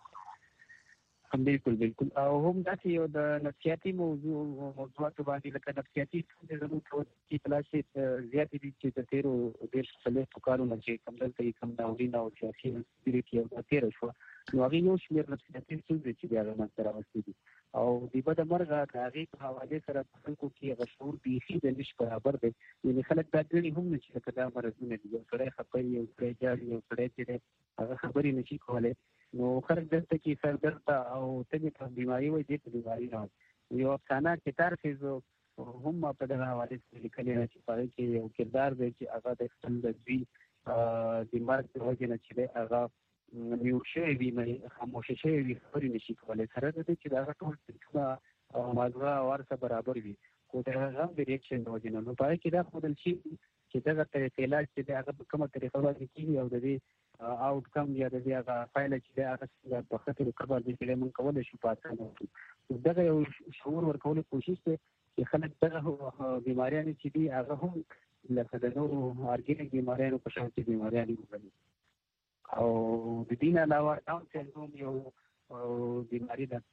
بالکل بالکل او هم دا چې یو د نفسیاتي موضوع موضوعات باندې لکه نفسیاتي څه زموږ چې تلاشي زیات دي چې د تیرو ډیر څلې کارونه چې کوم دلته کوم دا ورینه او سیاسي سپیریټ یو تیر شو نو هغه یو شمېر نفسیاتي څه چې بیا نه تر اوسه دي او د بده مرغه د هغه په حواله سره خلکو کې غشور بيخي د نش برابر دي یعنی خلک دا ډېری هم نه چې کدا مرزونه دي یو سره خپل یو سره جاري یو سره چې هغه خبرې نشي کولای نو خلک دلته کې سردرد او تګي په بیماری وي د بیماری نه یو افسانه کې تر څو هم په دغه حواله سره لیکل نه چې پاره کې یو کردار دی چې هغه د خپل د دوی د مرګ په وجه نه چې هغه نیو شي وي مې خاموش شي وي خبرې نشي کولای سره د چې دا ټول څه ماجرا ورسره برابر وي کو دا هغه د ریاکشن د وجه نه نو پاره کې دا خودل شي چې دا طریقې علاج چې هغه کومه طریقه وایي چې او د دې آوټ کم یا د دې هغه فایل چې هغه په خاطر کبر دي چې موږ کولای شو پاتې دا یو شعور ورکول کوشش کوي چې خلک دغه بیماریان چې دي هغه هم لکه د نورو ارګینیک بیماریانو په شان چې بیماریان وګڼي او د دې نه علاوه ډاون سندروم یو بیماری ده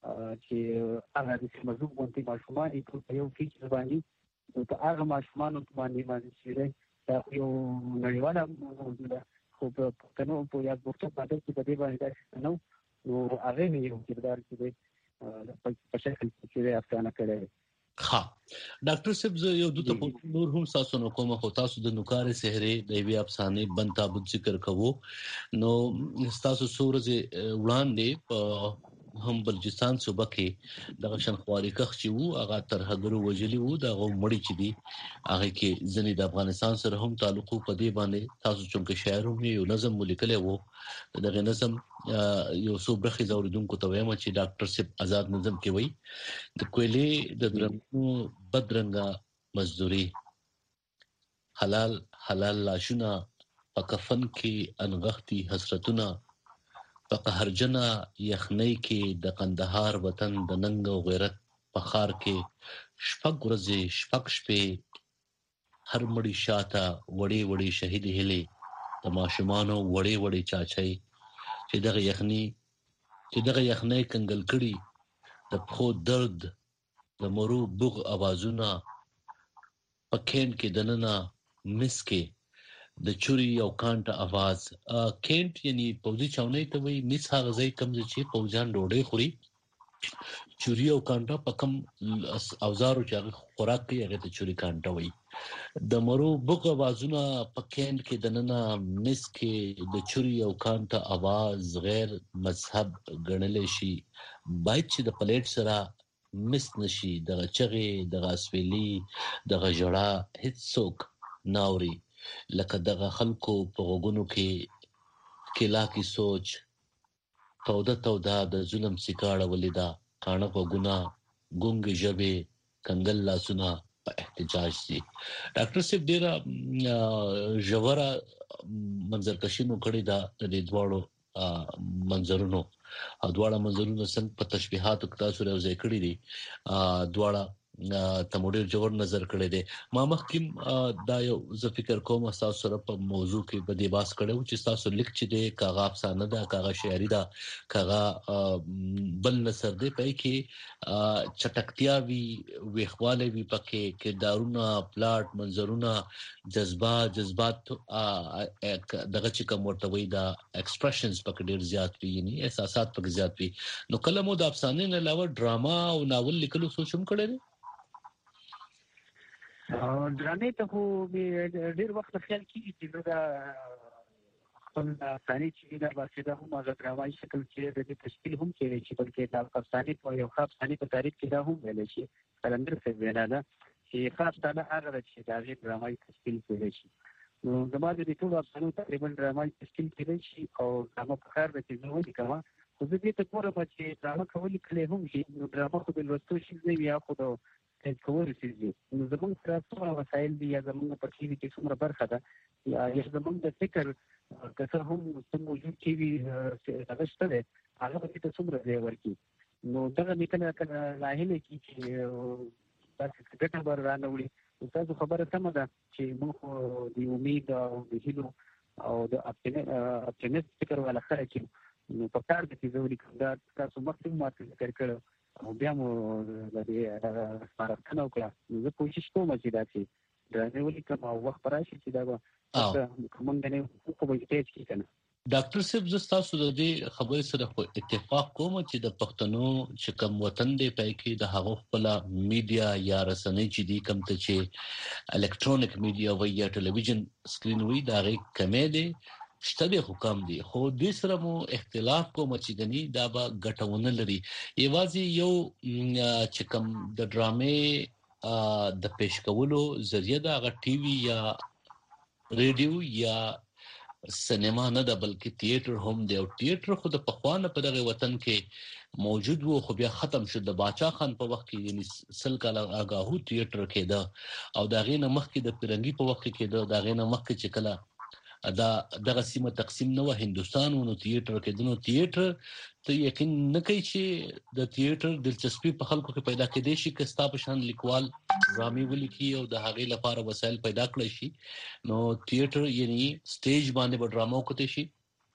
چې هغه د مزوج باندې ماشومان په یو فیچر باندې په هغه ماشومان باندې باندې چې دا یو نړیواله موضوع ده خو په پښتنو په یاد بوخته باندې چې په دې باندې نو نو هغه نه یو کردار چې په شکل کې افغانه کړي. ها ډاکټر صاحب زه یو دوه په نور هم تاسو نو کومه خو تاسو د نوکارې سحرې د وی افسانه بن تابوت ذکر کوو نو تاسو سورزه وړاندې په هم بلوچستان صوبه کې د شنخوالي کخ چې وو هغه تر هغه وجلی وو د غوړی چې دی هغه کې ځنی د افغانستان سره هم تعلق په دی باندې تاسو چې شاعر هم یو نظم ولیکلی وو دغه نظم یو څو برخې زوریدونکو ته وایم چې ډاکټر صاحب آزاد نظم کې وای د کویلې د درمو بدرنګه مزدوري حلال حلال لاشونه په کفن کې انغختي حسرتونه په قهرجنه یخنۍ کې د قندهار وطن د ننګ او غیرت په خار کې شپږ ورځې شپږ شپې هر مړی شاته وړي وړي شهید هلي د ماشومانو وړي وړي چاچي چې دغه یخنۍ چې دغه یخنۍ کنګل کړي د پخو درد د مرو بوغ اوازونه پکین کې دننه مسکه د چوري او کانټ आवाज کینټ یعنی پوزي چاونې ته وي مس هغه ځای کم چې پوزان ډوډۍ خوري چوري او کانټا په کم اوزارو چې خوراک کوي هغه ته چوري کانټا وي د مرو بوغ اوازونه په کینټ کې دننه مس کې د چوري او کانټا आवाज غیر مذهب ګڼل شي باید چې د پلیټ سره مس نشي د چغې د غاسویلی د غجړه هیڅ څوک ناوري لکه دغه خلکو په غوګونو کې کلا کی سوچ توده توده د ظلم سکاړه ولیدا کانه غوګونه ګونګ ژبه کنګل لاسونه په احتجاج دي. ډاکټر صاحب ډیره ژوره منظرکشي مو کړې ده د دې دواړو منظرونو او دواړه منظرونو څنګه په تشبيهاتو کې تاسو راوځي کړی دي دواړه تموډر جوړ نظر کړی دی. ما مخکې دا یو ز فکر کوم تاسو سره په موضوع کې به دی باس کړو چې تاسو لیک چې دی کاغه افسانه ده کاغه شاعري ده کاغه بل نثر دی په کې چټکتیا وی ویخواله وی پکې کې دارونه پلاټ منظرونه جذبات جذبات دغه چې کوم ورته وي دا ایکسپریشنز پکې ډیر زیات وي یعنی احساسات پکې زیات وي. نو کله مو د افسانې نه علاوه ډراما او ناول لیکلو سوچ هم کړی دی؟ ډرامې ته خو ډېر وخت خیال کېږي چې دا خپل افسانې چې دا باسي هم هغه ډرامایي شکل کې د تشکیل هم کېږي چې بلکې دا افسانې په یو ښه افسانې په تاریخ کې دا هم ویل شي قلندر صاحب وینا ده چې ښه افسانه هغه ده چې د هغې ډرامایي تشکیل کېدی شي. نو زما د دې ټولو افسانو تقریبا ډرامایي تشکیل کېدی شي او ډرامه په کار ده چې زه ولیکم. خو زه دې ته ګورم چې ډرامه که ولیکلی هم شي نو ډرامه خو د لوستو شي نه وي یا خو د سټیج کولو څیز وي. نو زموږ سره څومره وسایل دي یا زموږ په ټي وي کې څومره برخه ده یا زموږ د فکر که څه هم څه موجود ټي وي هغه شته دی هغه به ته څومره ځای ورکړي. نو دغه مې کله کله ناهیلی کړي چې داسې ګټه به رانه وړي. تاسو خبره سمه ده چې موږ خو د امید او د هیلو او د اپټیمست فکر والا خلک یو. نو په کار د چې زه ولیکم دا تاسو مخکې ماته ذکر کړی او بیا مو د دې سپارښتنه وکړه. نو زه کوشش کوم چې داسې ډرامې ولیکم او وخت به راشي چې دا به موږ نه خو به سټیج کې که نه. ډاکټر صاحب زه ستاسو د دې خبرې سره خو اتفاق کوم چې د پښتنو چې کوم وطن دی پای کې د هغه خپل میډیا یا رسنۍ چې دي کوم ته چې الکترونیک میډیا وایي یا ټلویزیون سکرین وایي دا غي کمې دي شته د حکم دي. خو دې سره مو اختلاف کوم چې غني دا به ګټونه لري. یوازې یو چې کوم د ډرامې د پیش کولو ذریعہ دا غ ټي وي یا ریډیو یا سینما نه ده بلکې تیاتر هم دی. او تیاتر خو د پخوانه په دغه وطن کې موجود وو خو بیا ختم شو. د باچا خان په وخت کې یعنی سل کاله آګاهو تیاتر کېده او دا غینه مخکې د پیرنګي په وخت کې کېده. دا غینه مخکې چې کله دا دغه سیمه تقسیم نه و هندستان نو تیاتر کې دنو تیاتر ته یقین نه کوي چې د تیاتر دلچسپي په خلکو کې پیدا کېدې شي که ستا په شان لیکوال ډرامې ولیکي او د هغې لپاره وسایل پیدا کړی شي. نو تیاتر یعنی سټیج باندې به ډرامه وکړی شي.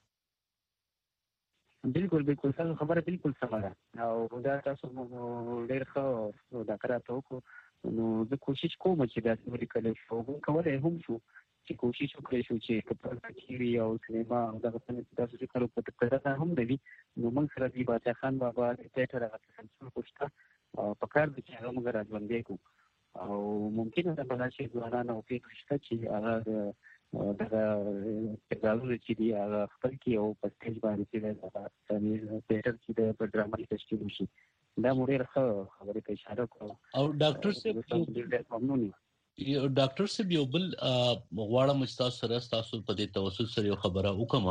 بالکل بالکل تاسو خبره بالکل سمه ده او دا تاسو ډېر ښه دا کراته وکړو. نو زه کوشش کوم چې داسې ولیکلی شو هم کولی هم شو چې کوشش وکړی شو چې که ټي وي او سینما او دغه څه چې تاسو ذکر وکړو په دغه هم نه وي. نو موږ سره د باچا خان بابا د تیاتر هغه تسلسل خو شته او په کار ده چې هغه موږ را ژوندی کړو. او ممکنه ده به داسې ځوانان او پېښې شته چې هغه دغه کردارونه چې دي هغه خپل کړي او په سټیج باندې چې د تیاتر چې د په ډرامه کې تشکیل وشي. دا مو ډېره ښه خبرې ته اشاره کړو. او ډاکټر صاحب ډېر ممنون یم. یو ډاکټر صاحب یو بل غواړم چې تاسو سره تاسو په دې توسط سره یو خبره وکم.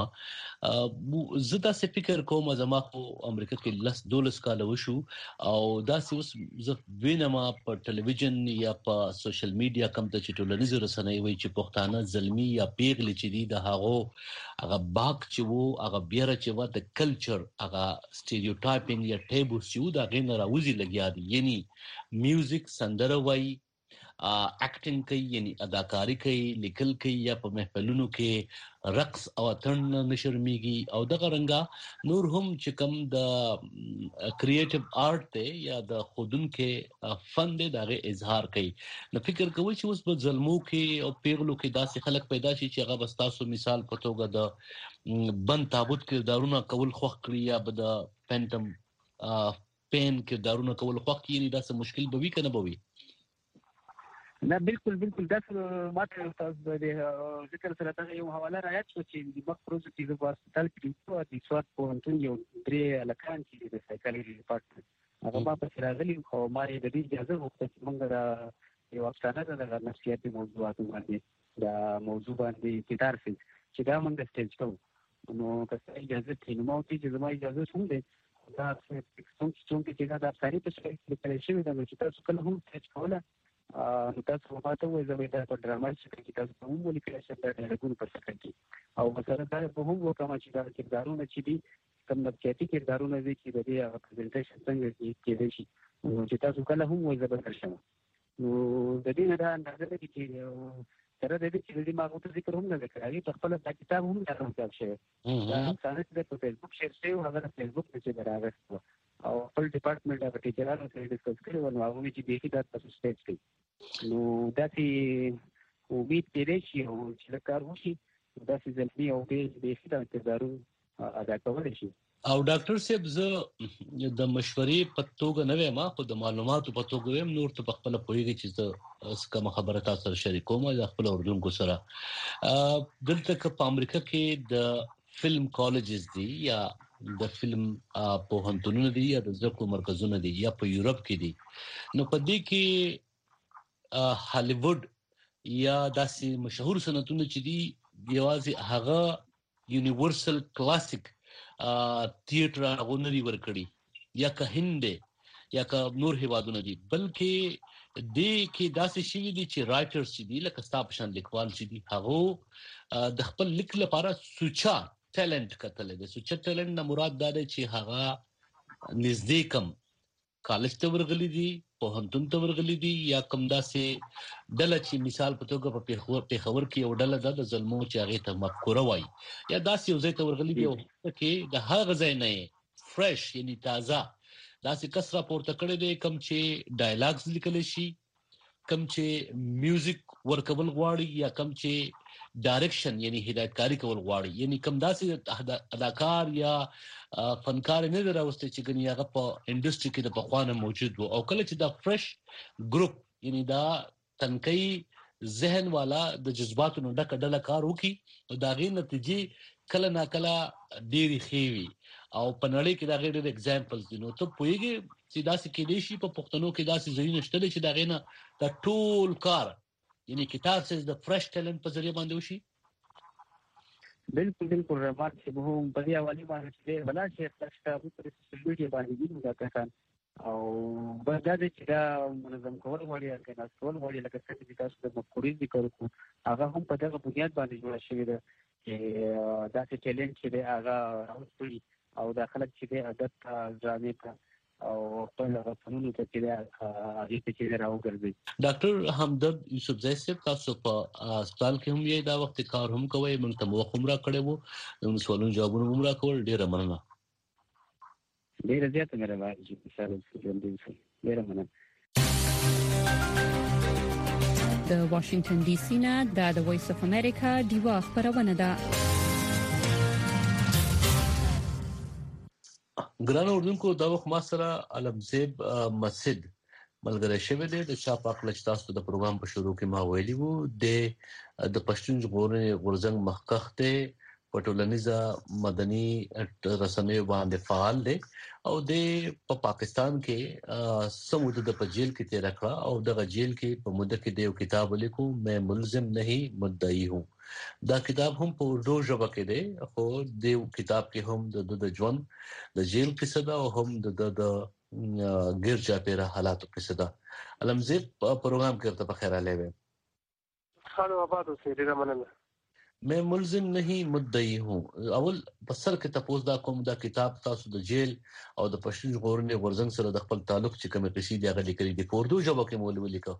زه تاسو فکر کوم زما خو امریکا کې لس دولس کال وشو او دا اوس زه وینم په ټلویزیون یا په سوشل میډیا کوم ته چې ټولنیز رسنۍ وایي چې پښتانه ظلمي یا پیغلي چې دي د هغه هغه باک چې وو هغه بیره چې و د کلچر هغه سټیریوټایپینګ یا ټیبو سیو دا غین راوځي لګیا دي. یعنی میوزیک سندره وایي اکټینګ کوي یعنی اداکاری کوي لیکل کوي یا په محفلونو کې رقص او اتن نشرمېږي او دغه رنګه نور هم چې کوم د کریټیو آرټ ته یا د خودونکو فن دی دغه اظهار کوي. نو فکر کوي چې اوس په ظلمو کې او پیغلو کې داسې خلک پیدا شي چې هغه بستاسو مثال په توګه د بند تابوت کردارونه کول خوښ کړي یا به د پینټم پین کردارونه کول خوښ کړي. یعنی داسې مشکل به وي که نه به وي؟ نه بالکل بالکل داسې ماته تاسو د ذکر سره دغه یو حواله را یاد شو چې د مخ پروژه کې زه په هسپتال کې د سوات پوهنتون یو درې هلکان چې د سایکالوژي ډپارټمنټ هغه ما پسې راغلي خو ما یې د دې اجازه غوښته چې موږ د یو افسانه ده دغه نفسیاتي موضوعاتو باندې دا موضوع باندې ابتدار شي چې دا موږ سټیج کوو. نو که څه اجازه کړي نو ما ورته چې زما اجازه شوم دی دا څومره چې دا د افسانې په شکل کې لیکلی شوې ده نو چې تاسو کله هم سټیج کوله نو تاسو ما ته وایي زه به دا په ډرامایي شکل کې تاسو ته هم ولیکلی شم دا ډایلاګونو په شکل کې او مثلا دا به هم وکړم چې دا کردارونه چې دي کوم نفسیاتي کردارونه دي چې د دې پریزنټیشن څنګه کېدای شي چې تاسو کله هم وایي زبر شم نو د دې نه دا اندازه ده چې سره د دې چې د ما غوښتل ذکر هم نه وکړای په خپل د کتاب هم راغلی شي دا څنګه چې په فیسبوک شیر شوی او هغه فیسبوک ته راغلی او خپل ډپارټمنټ هغه ټیچرانو سره ډیسکس کړو نو هغه چې به دا تاسو سټیج کوي نو دا چې امید کېږي چې او چې کار وشي دا چې ځلې او به به دا انتظارو ادا کول شي او ډاکټر صاحب زه د مشورې په توګه نه وایم خو د معلوماتو په توګه وایم نور ته خپل پوهیږي چې زه کوم خبره تاسو سره شریکوم د خپل اردوونکو سره دلته په امریکا کې د فلم کالجز دي یا د فلم پوهنتونونه دي یا د زده مرکزونه دي یا په یورپ کې دي نو په دې کې هالیوډ یا داسې مشهور صنعتونه چې دي یوازې هغه یونیورسل کلاسیک تھیټر هغه نری ورکړي یا که هند یا که نور هیوادونه دي بلکې د کې داسې شي دي چې رائټرز چې دي لکه ستاسو شان لیکوال چې دي هغه د خپل لیک لپاره سوچا ټیلنت کتل دي سوچا ټیلنت نه مراد دا دی چې هغه نږدې کم کالج ته ورغلي دي پوهنتون ته ورغلي دي یا کوم داسې ډله چې مثال په توګه په پیښور پیښور کې یو ډله ده د ظلمو چې هغه ته مفکوره وایي یا داسې یو ځای ته ورغلي دي چې د هغه ځای نه فرش یعنی تازه داسې کس راپورته کړی دی کوم چې ډایلاګز لیکل شي کوم چې میوزیک ورکول غواړي یا کوم چې ډایرکشن یعنی هدایتکاری کول غواړي یعنی کوم داسې اداکار یا فنکار نه دراوسته چې ګنې هغه په انډستری کې د پخوانه موجود وو او کله چې دا فرش ګروپ یعنی دا تنقی ذهن والا د جذباتو نه ډک ډله کار وکي او دا غي نتیجې کله نا کله ډېری خېوي او په نړۍ کې دا غیر اگزامپلز دي نو ته پوهیږي چې دا څه کې دي شي په پښتنو کې دا څه ځینې شته چې دا غینه دا ټول کار یعنی کتاب سره د فرش ټیلنت په ذریعہ باندې وشي بالکل بالکل رمات چې به هم په دې حواله باندې چې بلا چې تاسو په سوشل باندې دي دا کسان او بغدا چې دا منظم کول غواړي کنه ټول غواړي لکه څنګه چې تاسو د مفکورې ذکر کوو هغه هم په دغه بنیاد باندې جوړ شوی دی چې دا چې ټیلنت چې هغه راوځي او د خلک چې د عادت ځانې ته او خپل غوښتنو ته چې هغه چې راوګرځي ډاکټر همدرد یوسف زئی صاحب تاسو په هسپتال کې هم یې دا وخت کار هم کوي موږ ته مو خمره کړې وو نو سوالونو جوابونه هم را کول ډیره مننه ډیره زیاته مهرباني چې تاسو ژوندۍ ډیره مننه د واشنگټن ډي سي نه د وایس اف امریکا دیوا خبرونه ده ګران اردوونکو دا وخت ما سره علمزیب مسجد ملګری شوی دی د شاپ اقلچ تاسو د پروګرام په شروع کې ما ویلی وو د د پښتون ژغورنې غورځنګ مخکخ ته پټولنیزه مدني رسنیو باندې فعال دی او د په پاکستان کې سمود د په جیل کې تیر کړه او د جیل کې په مده کې د یو کتاب لیکو مې ملزم نہیں مدعی ہوں دا کتاب هم په اردو ژبه کې دی خو د کتاب کې هم د د ژوند د جیل قصه ده او هم د د ګرجا پیرا حالات قصه ده علمزیب پروګرام کې ته په خیر علی وې خالو آباد اوسې ډیر مننه मैं मुलजिम नहीं मुद्दई हूँ اول بسر کې تاسو دا کوم دا کتاب تاسو د جیل او د پښتون ژغورنې غورځنګ سره د خپل تعلق چې کومه قصې دی هغه لیکلي دی په اردو ژبه کې مول ولیکو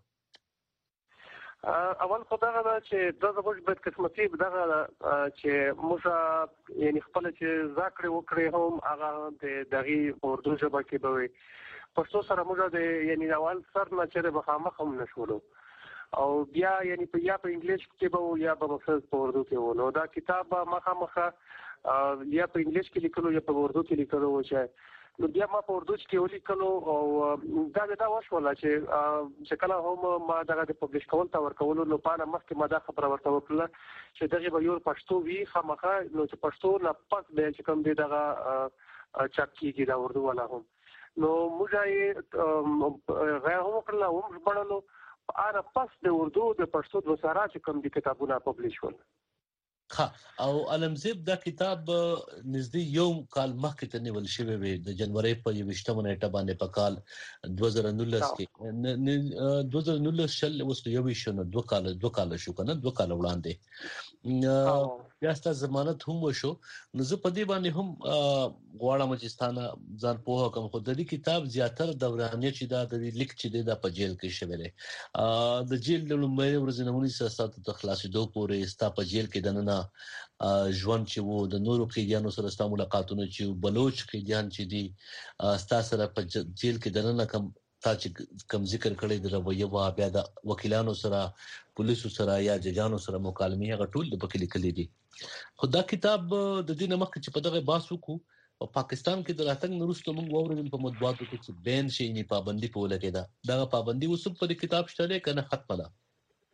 اول خدای دا چې د زبر بد قسمتي دغه چې موږ یعنی خپل چې ذکر وکړي هم هغه د دغه اردو ژبه کې به پښتو سره موږ د یعنی اول سر نه چې به خامخ هم نشولو او بیا یعنی په یا په انګلیش کې به یا په مفصل په اردو کې ونه دا کتاب مخه مخه یا په انګلیش کې لیکلو یا په اردو کې لیکلو چې نو بیا ما په اردو کې ولیکلو او دا دا وشوله چې چې کله هم ما دغه د پبلش کول تا ورکول نو په مخکې ما دا خبره ورته وکړه چې دغه به یو پښتو وی خامخه نو چې پښتو نه پس به چې کوم دی دغه چاکي کې دا اردو والا هم نو موږ یې غیر هم کړل هم بڑلو اره پس د اردو د پښتو د وساره چې کوم دي کتابونه پبلش ول ها او علمزیب دا کتاب نږدې یو کال مخکې ته نیول شوی وي د جنوري په یوشتمه نیټه باندې په کال دوه زره نولس کې دوه زره نولس شل اوس یو شنو دوه کال دوه کال شو کنه دوه کال وړاندې یا ست ضمانت هم وشو نو زه په دې باندې هم غواړم چې ستانه ځان په کوم خو د دې کتاب زیاتره دورانیه چې دا د لیک چې د په جیل کې شوی دی د جیل د لومړي ورځې نمونې سره د خلاصېدو پورې ستا په جیل کې دننه ژوند چې وو د نورو قیدیانو سره ستا ملاقاتونه چې بلوچ قیدیان چې دي ستا سره په جیل کې دننه کم تا چې کم ذکر کړی د رویه وا بیا د وکیلانو سره پولیسو سره یا ججانو سره مکالمې هغه ټول د پکې لیکلي دي خدا کتاب د دې نمک چې په دغه باس وکړو او پاکستان کې د راتګ نورستو موږ وورم په مطبوعاتو کې چې بین شي نه پابندي په لګیدا دا پابندي وسو په کتاب شته کنه ختمه ده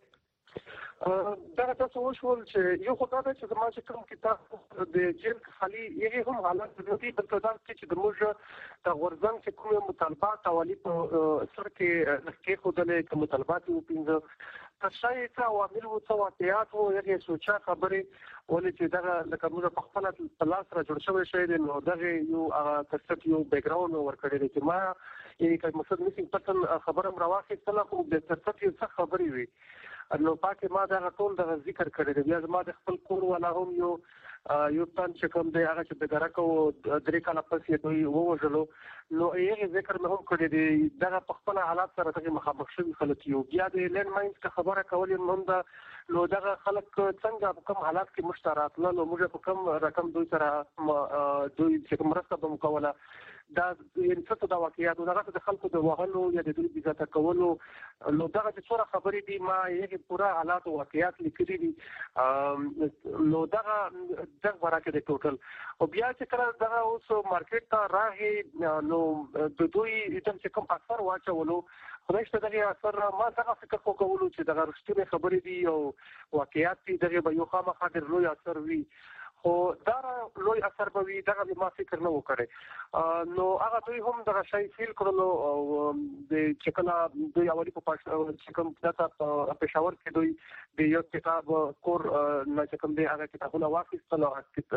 دا تاسو وشول چې یو خدای ته چې زموږ کوم کتاب د جیل خالي یې هم حالت د دې په تدار کې چې د موږ د ورزن چې کوم مطالبات اولی په سر کې نکې خدای کوم مطالبات او پینځه تشای ته عوامل او تواتیات او یې سوچا خبرې ولې چې دا لکه موږ په خپل پلاس را جوړ شوی شی دی نو دغه یو ترڅ یو بیک گراوند ورکړی دی چې ما یې کوم مقصد میسینګ پټن خبرم راوخی کله خو د ترڅ یو څه خبرې وي نو پاکه ما دا ټول د ذکر کړی دی بیا ما د خپل کور ولا هم یو یو تن چې کوم دی هغه چې د ګرکو درې کاله پسې دوی ووجلو نو یې ذکر مې هم کړی دی دا په خپل حالات سره ته مخامخ شوی خلک یو بیا د لین ماینز کا خبره کولې هم دا نو دا خلک څنګه په کوم حالات کې مشترک نو موږ په کوم رقم دوی سره دوی چې کوم رسته به مکوله دا ان څه دا واقعیت دا د خلکو د وهلو یا د دوی بيزات کولو نو دا چې څوره خبرې دي ما یې پورا حالات او واقعیت لیکلي دي نو دا د ورکه د ټوټل او بیا چې کله دا اوس مارکیټ ته راغی نو د دوی چې کوم اثر واچولو خدای ته دغه اثر ما څنګه فکر وکولو چې دا رښتینی خبرې دي او واقعیت دي دغه به یو خامخا ډېر لوی اثر وي خو دا لوی اثر به وي دا ما فکر نه وکړي نو هغه دوی هم دا شی فیل کړلو او د چکلا دوی اولی په پښه چې کوم داتا په پېښور کې دوی د یو کتاب کور نه چې کوم دی هغه کتابونه واخیستل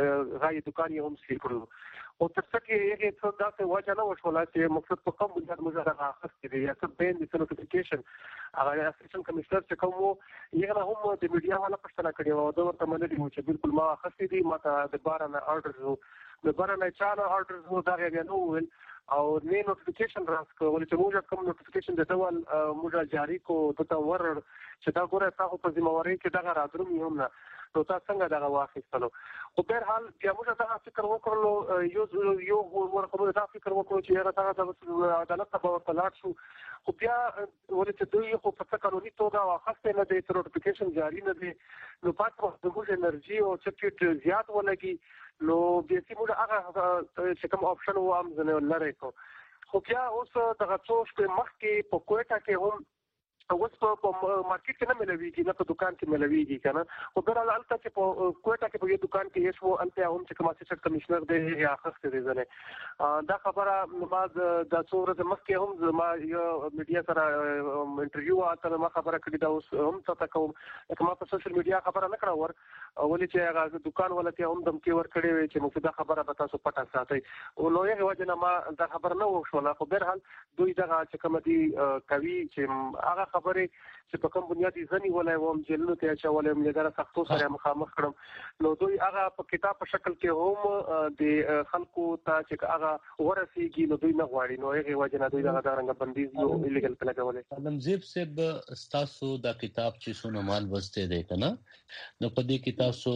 غي دکان یې هم سیل کړلو او ترڅو کې یې څه داسې وجه نه وشوله چې مقصد په کوم بنیاد موږ هغه اخیستې دي یا څه بین د نوټیفیکیشن هغه اسیسټنټ کمشنر چې کوم یې هم د میډیا والا پښتنه کړی و دا ورته منلي و چې بالکل ما اخیستې دي ما ته د بارانه اورډرز د بارانه چانه اورډرز دا غوښنه نو ول او نه نوټیفیکیشن راځي ولې چې موږ کوم نوټیفیکیشن د ډول موږ جاری کو ته ور چې دا ګوره تاسو په ذمہواری کې دا راځرو هم نه نو تاسو څنګه دا واخیستلو خو په هر حال بیا موږ دا فکر وکړلو یو یو ورکوم دا فکر وکړو چې هغه څنګه د عدالت په وکالت شو خو بیا ولې چې دوی خو په قانوني توګه واخیسته نه د نوټیفیکیشن جاری نه دي نو پاتې د موږ انرژي او چې زیات ولګي نو بیا چې موږ هغه چې کوم آپشن و هم زنه لري کو خو بیا اوس دغه څوش په مخ کې په کوټه کې هم اوس په مارکیټ کې نه ملويږي نه په دکان کې ملويږي کنه او بهر حال چې په کوټه کې په یو دکان کې یو انته هم چې کوم اسیسټنټ کمشنر دی یا اخستې دي زنه دا خبره ما د څوره د مخکې هم ما یو میډیا سره انټرویو اته ما خبره کړې دا اوس هم څه کوم کله ما په سوشل میډیا خبره نه کړه ور ولې چې هغه دکان ولته هم دم کې ور کړې چې مفیده خبره به تاسو پټه ساتي او نو یې وجه نه ما دا خبر نه وښوله خو بهر حال دوی دا چې کوم دي کوي چې هغه خبره چې په کوم بنیاد ځنی ولای ووم جلنو ته چولې مې دا سختو سره مخامخ کړم نو دوی هغه په کتاب په شکل کې هم د خلکو ته چې هغه ورسیږي نو دوی نه غواړي نو هغه وجه نه دوی دا رنګ بندیز نو الیګل پلګولې علمزیب صاحب تاسو دا کتاب چې سونه مال وسته دی کنه نو په دې کې تاسو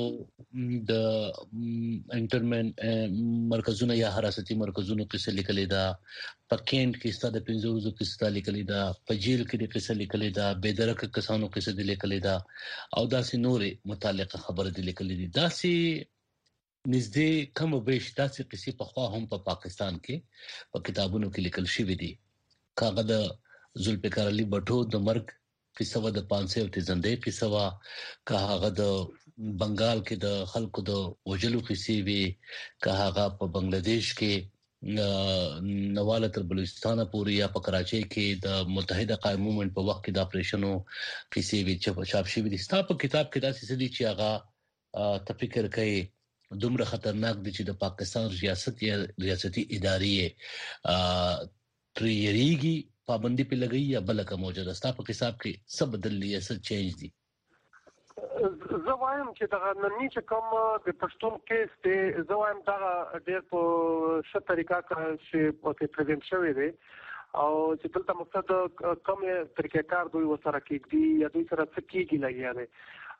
د انټرمن مرکزونه یا حراستي مرکزونو کې څه لیکلې ده پکېند کې ستاسو د پنځوزو کې څه لیکلې ده په جیل کې د څه لیکلې ده بيدرک کسانو کې څه لیکلې ده او داسې نورې متعلقه خبره دي لیکلې دي داسې نږدې کوم بیش داسې قصې په خوا هم په پا پاکستان کې په کتابونو کې لیکل شوی دي کاغه د ذوالفقار علي بټو د مرګ قصه و د پانسه او تزندې قصه وا کاغه د بنگال کې د خلکو د وجلو قصې وی کاغه په بنگلاديش کې نواله تر بلوچستان پورې یا په کراچۍ کې د متحده قومي موومېنټ په وخت کې د اپریشنو قصې وی چې چاپ شوی دي ستاسو په کتاب کې داسې څه دي چې هغه تفکر کوي دومره خطرناک دي چې د پاکستان ریاست یا ریاستي ادارې پابندی په لګي یا بلکه موجوده ستا په حساب کې څه بدللی یا څه چینج دي زه وایم چې دا نننی چې کوم د پښتون کیس دی زه وایم دا ډېر په ښه طریقه چې په پریزنټ شوی دی او چې دلته مقصد کوم طریقې کار دوی وسره کېږي یا دوی سره څه کېږي لګیا دی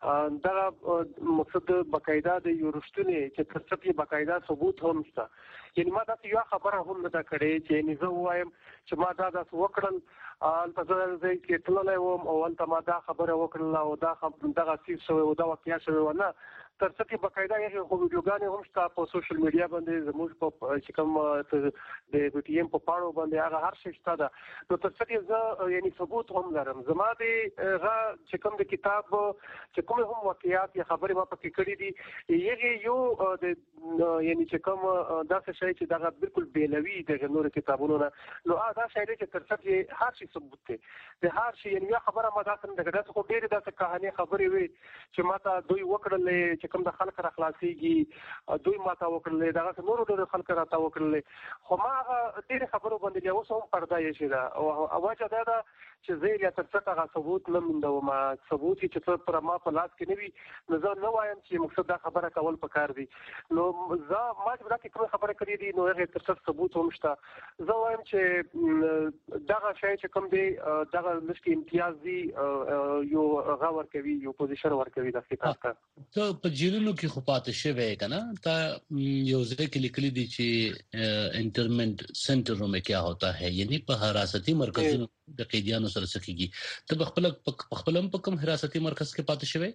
دا مقصد باقاعده د یو رښتونی چې تر څه په باقاعده ثبوت هم شته. یعنی ما دا یو خبره هم نه دا کړې چې نه زه وایم چې ما دا د وکړل البته زه کې تللی وم او البته ما دا خبره وکړل او دا دغه سیس شوی او دا واقعیا شوی و نه تر څه کې باقاعده یو خو ویډیوګانې هم شته په سوشل میډیا باندې زموږ په چې کوم د بي ټي ایم په پاڼو باندې هغه هر څه شته ده نو تر څه کې زه یعنی ثبوت هم لرم. زما د هغه چې کوم د کتاب چې کوم هم واقعیات یا خبرې ما پکې کړې دي یغه یو د یعنی چې کوم داسې شی چې دا بالکل بیلوي د نور کتابونو نه نو دا شی چې تر څه کې هر شي ثبوت دی د هر شي یعنی خبره ما دا څنګه دغه خو ډېر داسې کہانی خبرې وي چې ما ته دوی وکړلې چې کوم د خلک را خلاصيږي دوی ماته وکړلې دغه نور ډېر خلک راته وکړلې خو ما ډېر خبرو باندې یو څه هم پرده یې شي دا او واجه دا ده چې زه یا تر څه هغه ثبوت نه موندم ما ثبوت چې څه پر ما په لاس کې نه وي نو زه نه وایم چې مقصد دا خبره کول پکار دي نو زه ما چې راکې کوم خبره کړې دي نو هغه تر څه ثبوت هم شته. زه وایم چې دغه شی چې کوم دی دغه لږ امتیاز دی یو غور کوي یو پوزیشن ورکوي د کتاب ته ته په جیلونو کې خو پاتې شوی کنه تا یو ځای کې لیکلي دي چې انټرمنټ سنټر میں کیا ہوتا ہے یعنی په حراستی مرکزونو د قیدیانو سره سکیږي ته خپل خپل په کوم حراستی مرکز کې پاتې شوی؟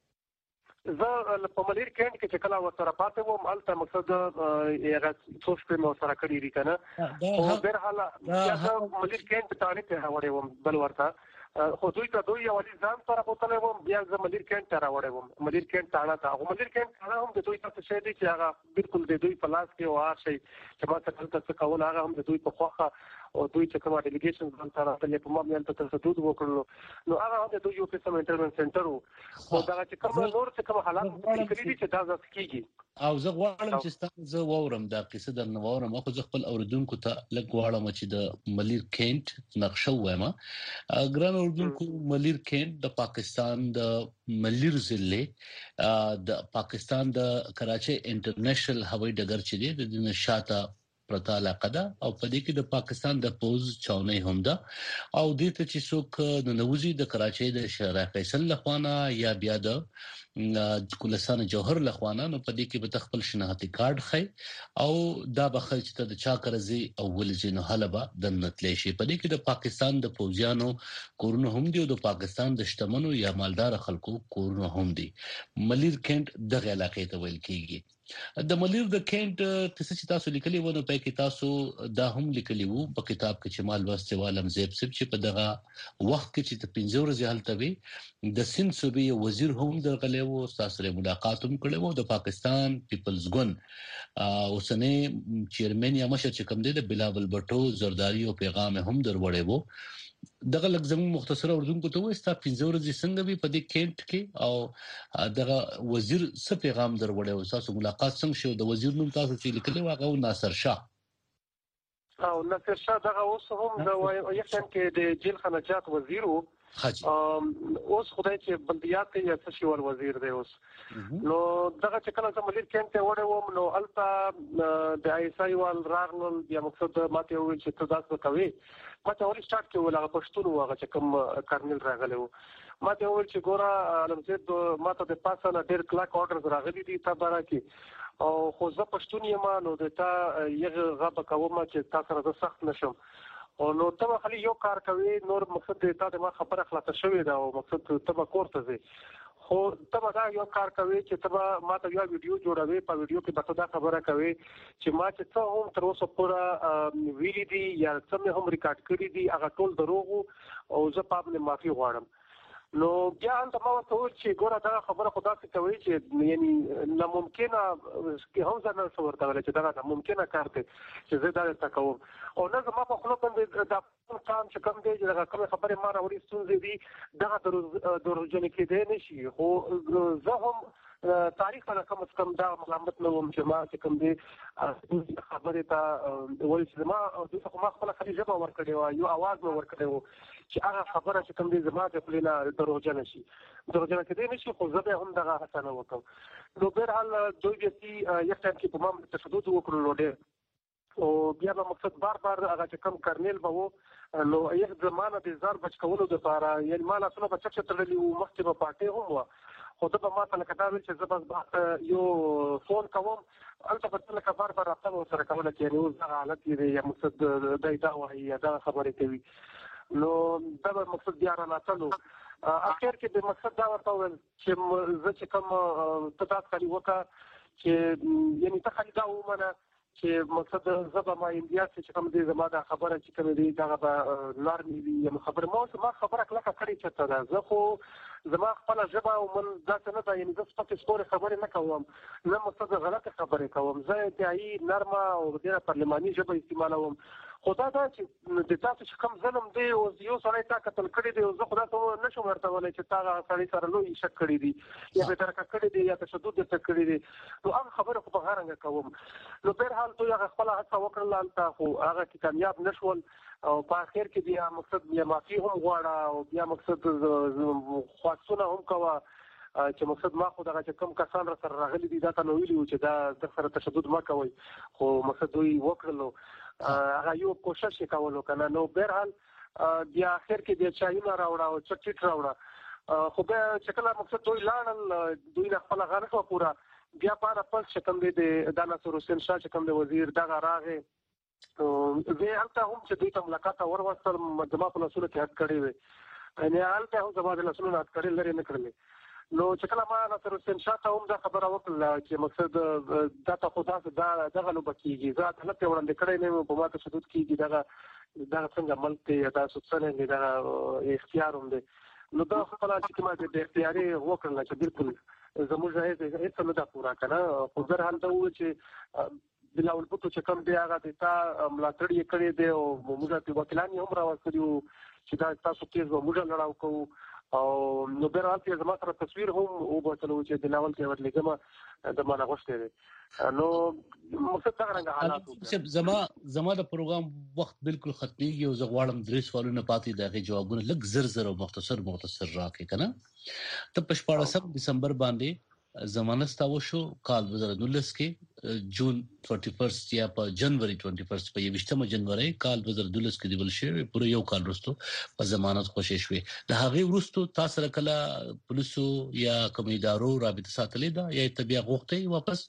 زه په ملیر کینټ کې چې کله وسره پاتې وم البته مقصد هغه څو شپې مې سره کړی دي کنه او بهر حال زه ملیر کینټ ته نه راوړې وم بل ورته خو دوی ته دوی یو ځان سره بوتلې وم بیا زه ملیر کینټ ته راوړې وم ملیر کینټ ته نه تا او ملیر کینټ ته هم د دوی څه شي دي چې هغه بالکل د دوی په لاس کې او هر شي چې ما څه څه کول هغه هم د دوی په خوخه او دوی چې کومه ډیلیګیشن ځان سره تلې په مابین ته تر څو وکړلو نو هغه د دوی یو قسم انټرمنټ سنټر او دا چې کوم نور څه کوم حالات کړی دي چې دا ځکه کیږي او زه غواړم چې تاسو زه وورم دا قصه در نو وورم خو زه خپل اوریدونکو ته لږ غواړم چې د ملیر کینټ نقشه وایم ګران اوریدونکو ملیر کینټ د پاکستان د ملیر ضلع د پاکستان د کراچي انټرنیشنل هوایي ډګر چې دی د نشاته پرتا علاقه ده او په دې کې د پاکستان د پوز چاونۍ هم ده او دې ته چې څوک د نووزي د کراچي د شهر فیصل لخوانه یا بیا د کلسان جوهر لخوانه نو په دې کې به خپل شناختی کارت خي او دا به خلک ته د چا کرزي اول جنو حلبه د نتلې شي په دې کې د پاکستان د پوزیانو کورونه هم دي او د پاکستان د شتمنو یا مالدار خلکو کورونه هم دي. ملیر کینټ دغه علاقې ته ویل کیږي. د ملیر د کینټ کیسه چې تاسو لیکلي وو نو په کې تاسو دا هم لیکلي وو په کتاب کې چې مال واسطه عالم زیب سب چې په دغه وخت کې چې د پنځه ورځې حالت وي د سند صوبې وزیر هم درغلی وو تاسو سره ملاقات هم کړی وو د پاکستان پیپلز ګوند اوسنۍ چیرمن یا مشر چې کوم دی د بلاول بټو زرداری او پیغام هم دروړی وو دغه لږ زموږ مختصره اردوونکو ته وستا پنځه ورځې څنګه وي په دې کینټ کې او دغه وزیر څه پیغام دروړی او تاسو ملاقات څنګه شو د وزیر نوم تاسو چې لیکلی واغه ناصر شاه او ناصر شاه دغه اوس هم د یختن کې د جیل خنجات وزیر وو اوس خدای چې بلدیات یا څه شي ور وزیر دی اوس نو دغه چې کله زموږ ملیر کینټ ته وړه وم نو البته د ایسای وال راغلل یا مقصد ماته ویل چې ته تاسو کوي ماته ورې سٹارټ کې ولاغه پښتون واغه چې کوم کارنل راغلی وو ماته ویل چې ګوره علمزید ماته د پاسه نه ډېر کلاک اورډرز راغلي دي تبره کې او خو زه پښتون یم نو د تا یغه غب کوم چې تاسو سره سخت نشم او نو ته خالي یو کار کوي نور مقصد ته د ما خبره خلاصه شوې ده او مقصد ته کوړته زی خو ته دا یو کار کوي چې ته ما ته یو ویډیو جوړوي په ویډیو کې به دا خبره کوي چې ما چې څه هم تر اوسه پورا ویلي دي یا څه هم ریکارډ کړی دي هغه ټول دروغ او زه په خپل معافي غواړم. نو بیا هم ته ما ته وایي چې ګوره دا خبره خدا څخه کوي چې یعنی ناممکنه کې هم ځنه څور دا چې دا ناممکنه کار دی چې زه دا تکوم او نه زما په خپل باندې دا کام چې کوم دی چې دا کوم خبره ما راوړي ستونزې دي دا دروځنه کې دی نشي خو زه هم تاریخ نه کم از کم دا ملامت نه وم چې ما چې کوم دي خبره تا ول چې ما د څه ما خپل خلیجه باور کړی و یو आवाज مې ور کړی و چې هغه خبره چې کوم دي زما د پلینا دروژن شي دروژن کې دې نشي خو زه به هم دغه حسنه وکم نو بهر حال دوی دې یو ټیم کې په ما تشدد وکړو ډېر او بیا به مقصد بار بار هغه چې کم کرنیل به وو نو یک زمانه د زار بچ کولو د لپاره یعنی ما لاسونه په چک تړلې وو مخکې په پاتې هم و خو دا به ما ته لکه دا ویل چې زه بس یو فون کوم هلته به لکه بار بار رابطه به ورسره کوله چې یعنې اوس دغه حالت یې دی یا مقصد دی دا وایي یا دغه خبرې کوي نو دا به مقصد بیا راناتلو اخر کې د مقصد دا ورته وویل چې زه چې کوم ته داسې خالي وکړه چې یعنې ته خالي دا ومنه چې مقصد زه به ما انډیا چې کوم دی زما دا خبره چې کوم دی دغه به نارمي وي یا خبره ما ما خبره کلکه کړې چېرته ده زه خو زما خپله ژبه او من داسې نه ده یعنې زه سپکې سپورې خبرې نه کوم نه مقصد غلطې خبرې کوم زه انتهایي نرمه او ډېره پارلماني ژبه استعمالوم خو دا دا چې د تاسو چې کوم ظلم دی او یو سړی تا قتل کړی دی او زه خو داسې نه شم ورته ویلی چې تا هغه سړي سره لوی شک کړی دی یا بېدرکه کړی دی یا تشدد درته کړی دی نو هغه خبرې خو په هغه رنګه کوم نو بهرحال دوی هغه خپله هڅه وکړله هلته خو هغه کې کامیاب نه شول او په اخر کې بیا مقصد بیا معافي هم غواړه او بیا مقصد خواستونه هم کوه چې مقصد ما خو دغه چې کوم کسان را سره راغلي دي دا ته نو ویلي وو چې دا در سره تشدد مه کوئ خو مقصد دوی وکړلو هغه یو کوشش یې کولو که نه نو بهرحال بیا اخر کې بیا چایونه راوړه او چټ چټ راوړه خو بیا چې کله مقصد دوی لاړل دوی نه خپله غه نه کړه پوره بیا پاره پس چې کوم دی د ناصر حسین شاه چې کوم دی وزیر دغه راغی زه هلته هم چې دوی ته ملاقات ور وستل زما په لاسونو کې هټ کړی وی یعنې هلته هم زما د لاسونو نه هټ کړې لرې نه کړلې نو چې کله ما ناصر حسین شاه ته هم دا خبره وکړله چې مقصد دا ته خو داسې دا دغه لوبه کېږي زه عدالت یې وړاندې کړی نه یم په ما تشدد کېږي دغه دغه څنګه ملک دی یا دا څنګه دی دغه اختیار هم دی نو دا خپله چې کومه د اختیاري وکړله چې بلکل زموږ هېڅ نه ده پوره که نه خو بهرحال دا وویل چې بلاول بوټو چې کوم دی هغه د تا ملاتړ یې کړی دی او موږ وکیلان یې هم راوستلي وو چې دا تاسو کیس به موږ لړاو کوو او نو بهرحال چې زما سره تصویر هم وبوتلو چې د لاول کې ورلېږم د ما نه غوښتی دی نو مقصد دغه رنګه حالات زما زما د پروګرام وخت بالکل ختمېږي او زه غواړم درې سوالونه پاتې د هغې جوابونه لږ زر زر او مختصر مختصر راکړې که نه ته په شپاړسم دسمبر باندې زمانه ستا وشو کال دوه زره نولس کې جون اکیس یا په جنوري اکیس په یویشتمه جنوري کال دوه زره دولس کې دی بل شوی پوره یو کال وروسته په ضمانت خوشی شوی د هغې وروسته تاسو سره کله پولیسو یا کوم ادارو رابطه ساتلې ده یا تبیا غوښتي واپس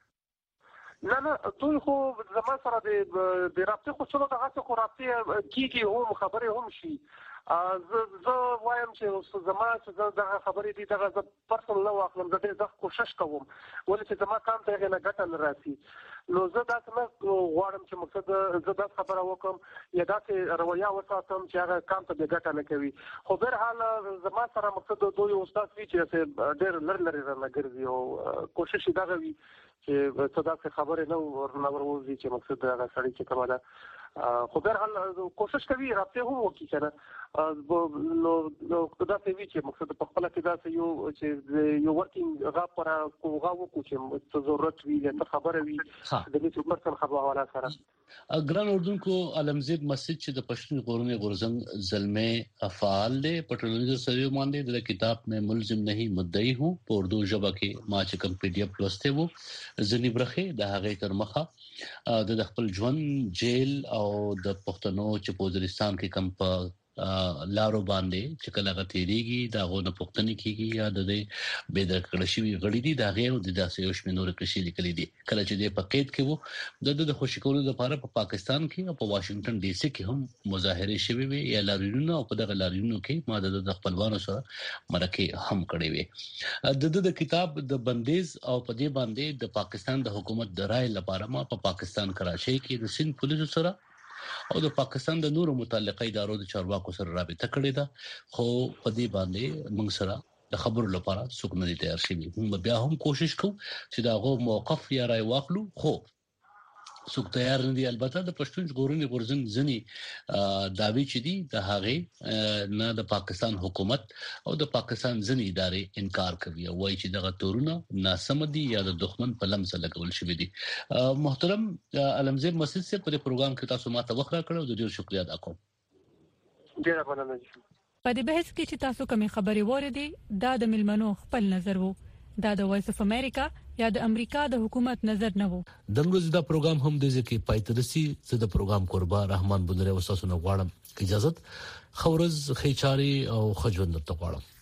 نه نه دوی خو زما سره د رابطې خو څه دغه څه خو رابطې کېږي هم خبرې هم شي زه زه وایم چې زما چې زه دغه خبرې دي دغه زه پرسنل نه واخلم زه ډېر سخت کوشش کوم ولې چې زما کام ته هغې نه ګټه نه راسي نو زه داسې نه غواړم چې مقصد زه داسې خبره وکړم یا داسې رویه وساتم چې هغه کام ته بې ګټه نه کوي خو بهرحال زما سره مقصد دوی استاد وي چې ډېر لرې لرې رانه ګرځي او کوشش یې دغه وي چې څه داسې خبرې نه ورنه وروځي چې مقصد هغه سړی چې کومه ده خو بهرحال کوشش کوي رابطې هم وکړي که نه نو داسې وي چې مقصد په خپله کې داسې یو چې یو ورکینګ غا پر غا وکړو چې څه ضرورت وي یا څه خبره وي د دې څه پرسن خبره والا سره ګران اردوونکو علمزید مسجد چې د پښتون غورنې غورزنګ زلمه افعال دی په ټولنیزو سرویو باندې د کتاب میں ملزم نہیں مدعی ہوں په اردو ژبه کې ما چې کوم پی ډی اف لوسته وو ځنی برخه د هغه تر مخه د خپل ژوند جیل او د پښتنو چې په وزیرستان کې کم په لارو باندې چې کله غتیریږي دا غو نه پښتني کیږي یا د دې بيدر کړه شي غړي دي دا غیر د داسې یو شمه نور کړي لیکلي دي کله چې د پکېټ کې وو د د خوشی کولو لپاره په پاکستان کې او په واشنگټن ډي سي کې هم مظاهره شوي وي یا لارینو او په دغه لارینو کې ما د خپلوانو سره مرکه هم کړې وي د د کتاب د بندیز او په دې باندې د پاکستان د حکومت د رائے لپاره ما په پاکستان کراچۍ کې د سند پولیسو سره او د پاکستان د نورو متعلقه ادارو د چارواکو سره رابطه کړې ده خو په دې باندې موږ سره د خبرو لپاره څوک نه تیار شي موږ بیا هم کوشش کوو چې دا غو موقف یا راي واخلو خو څوک تیار نه دي. البته د پښتون ژغورنې غورځنګ ځنی داوی چې دي د هغه نه د پاکستان حکومت او د پاکستان ځنی ادارې انکار کوي او وايي چې دغه تورونه ناسم دي یا د دښمن په لمس لګول شوی دي. محترم علمزیب مسجد سے په پروګرام کې تاسو ماته وخت راکړو د ډیر شکریا ادا کوم. ډیر مننه. په دې بحث کې چې تاسو کومې خبرې وریدي دا د ملمنو خپل نظر وو. دا د وایس اف امریکا یا د امریکا د حکومت نظر نه وو. د ورځې دا پروګرام هم د ځکه پایترسي زه د پروګرام قربا رحمان بنری وساسو نه غواړم اجازه خورز خېچاري او خجوند ته غواړم.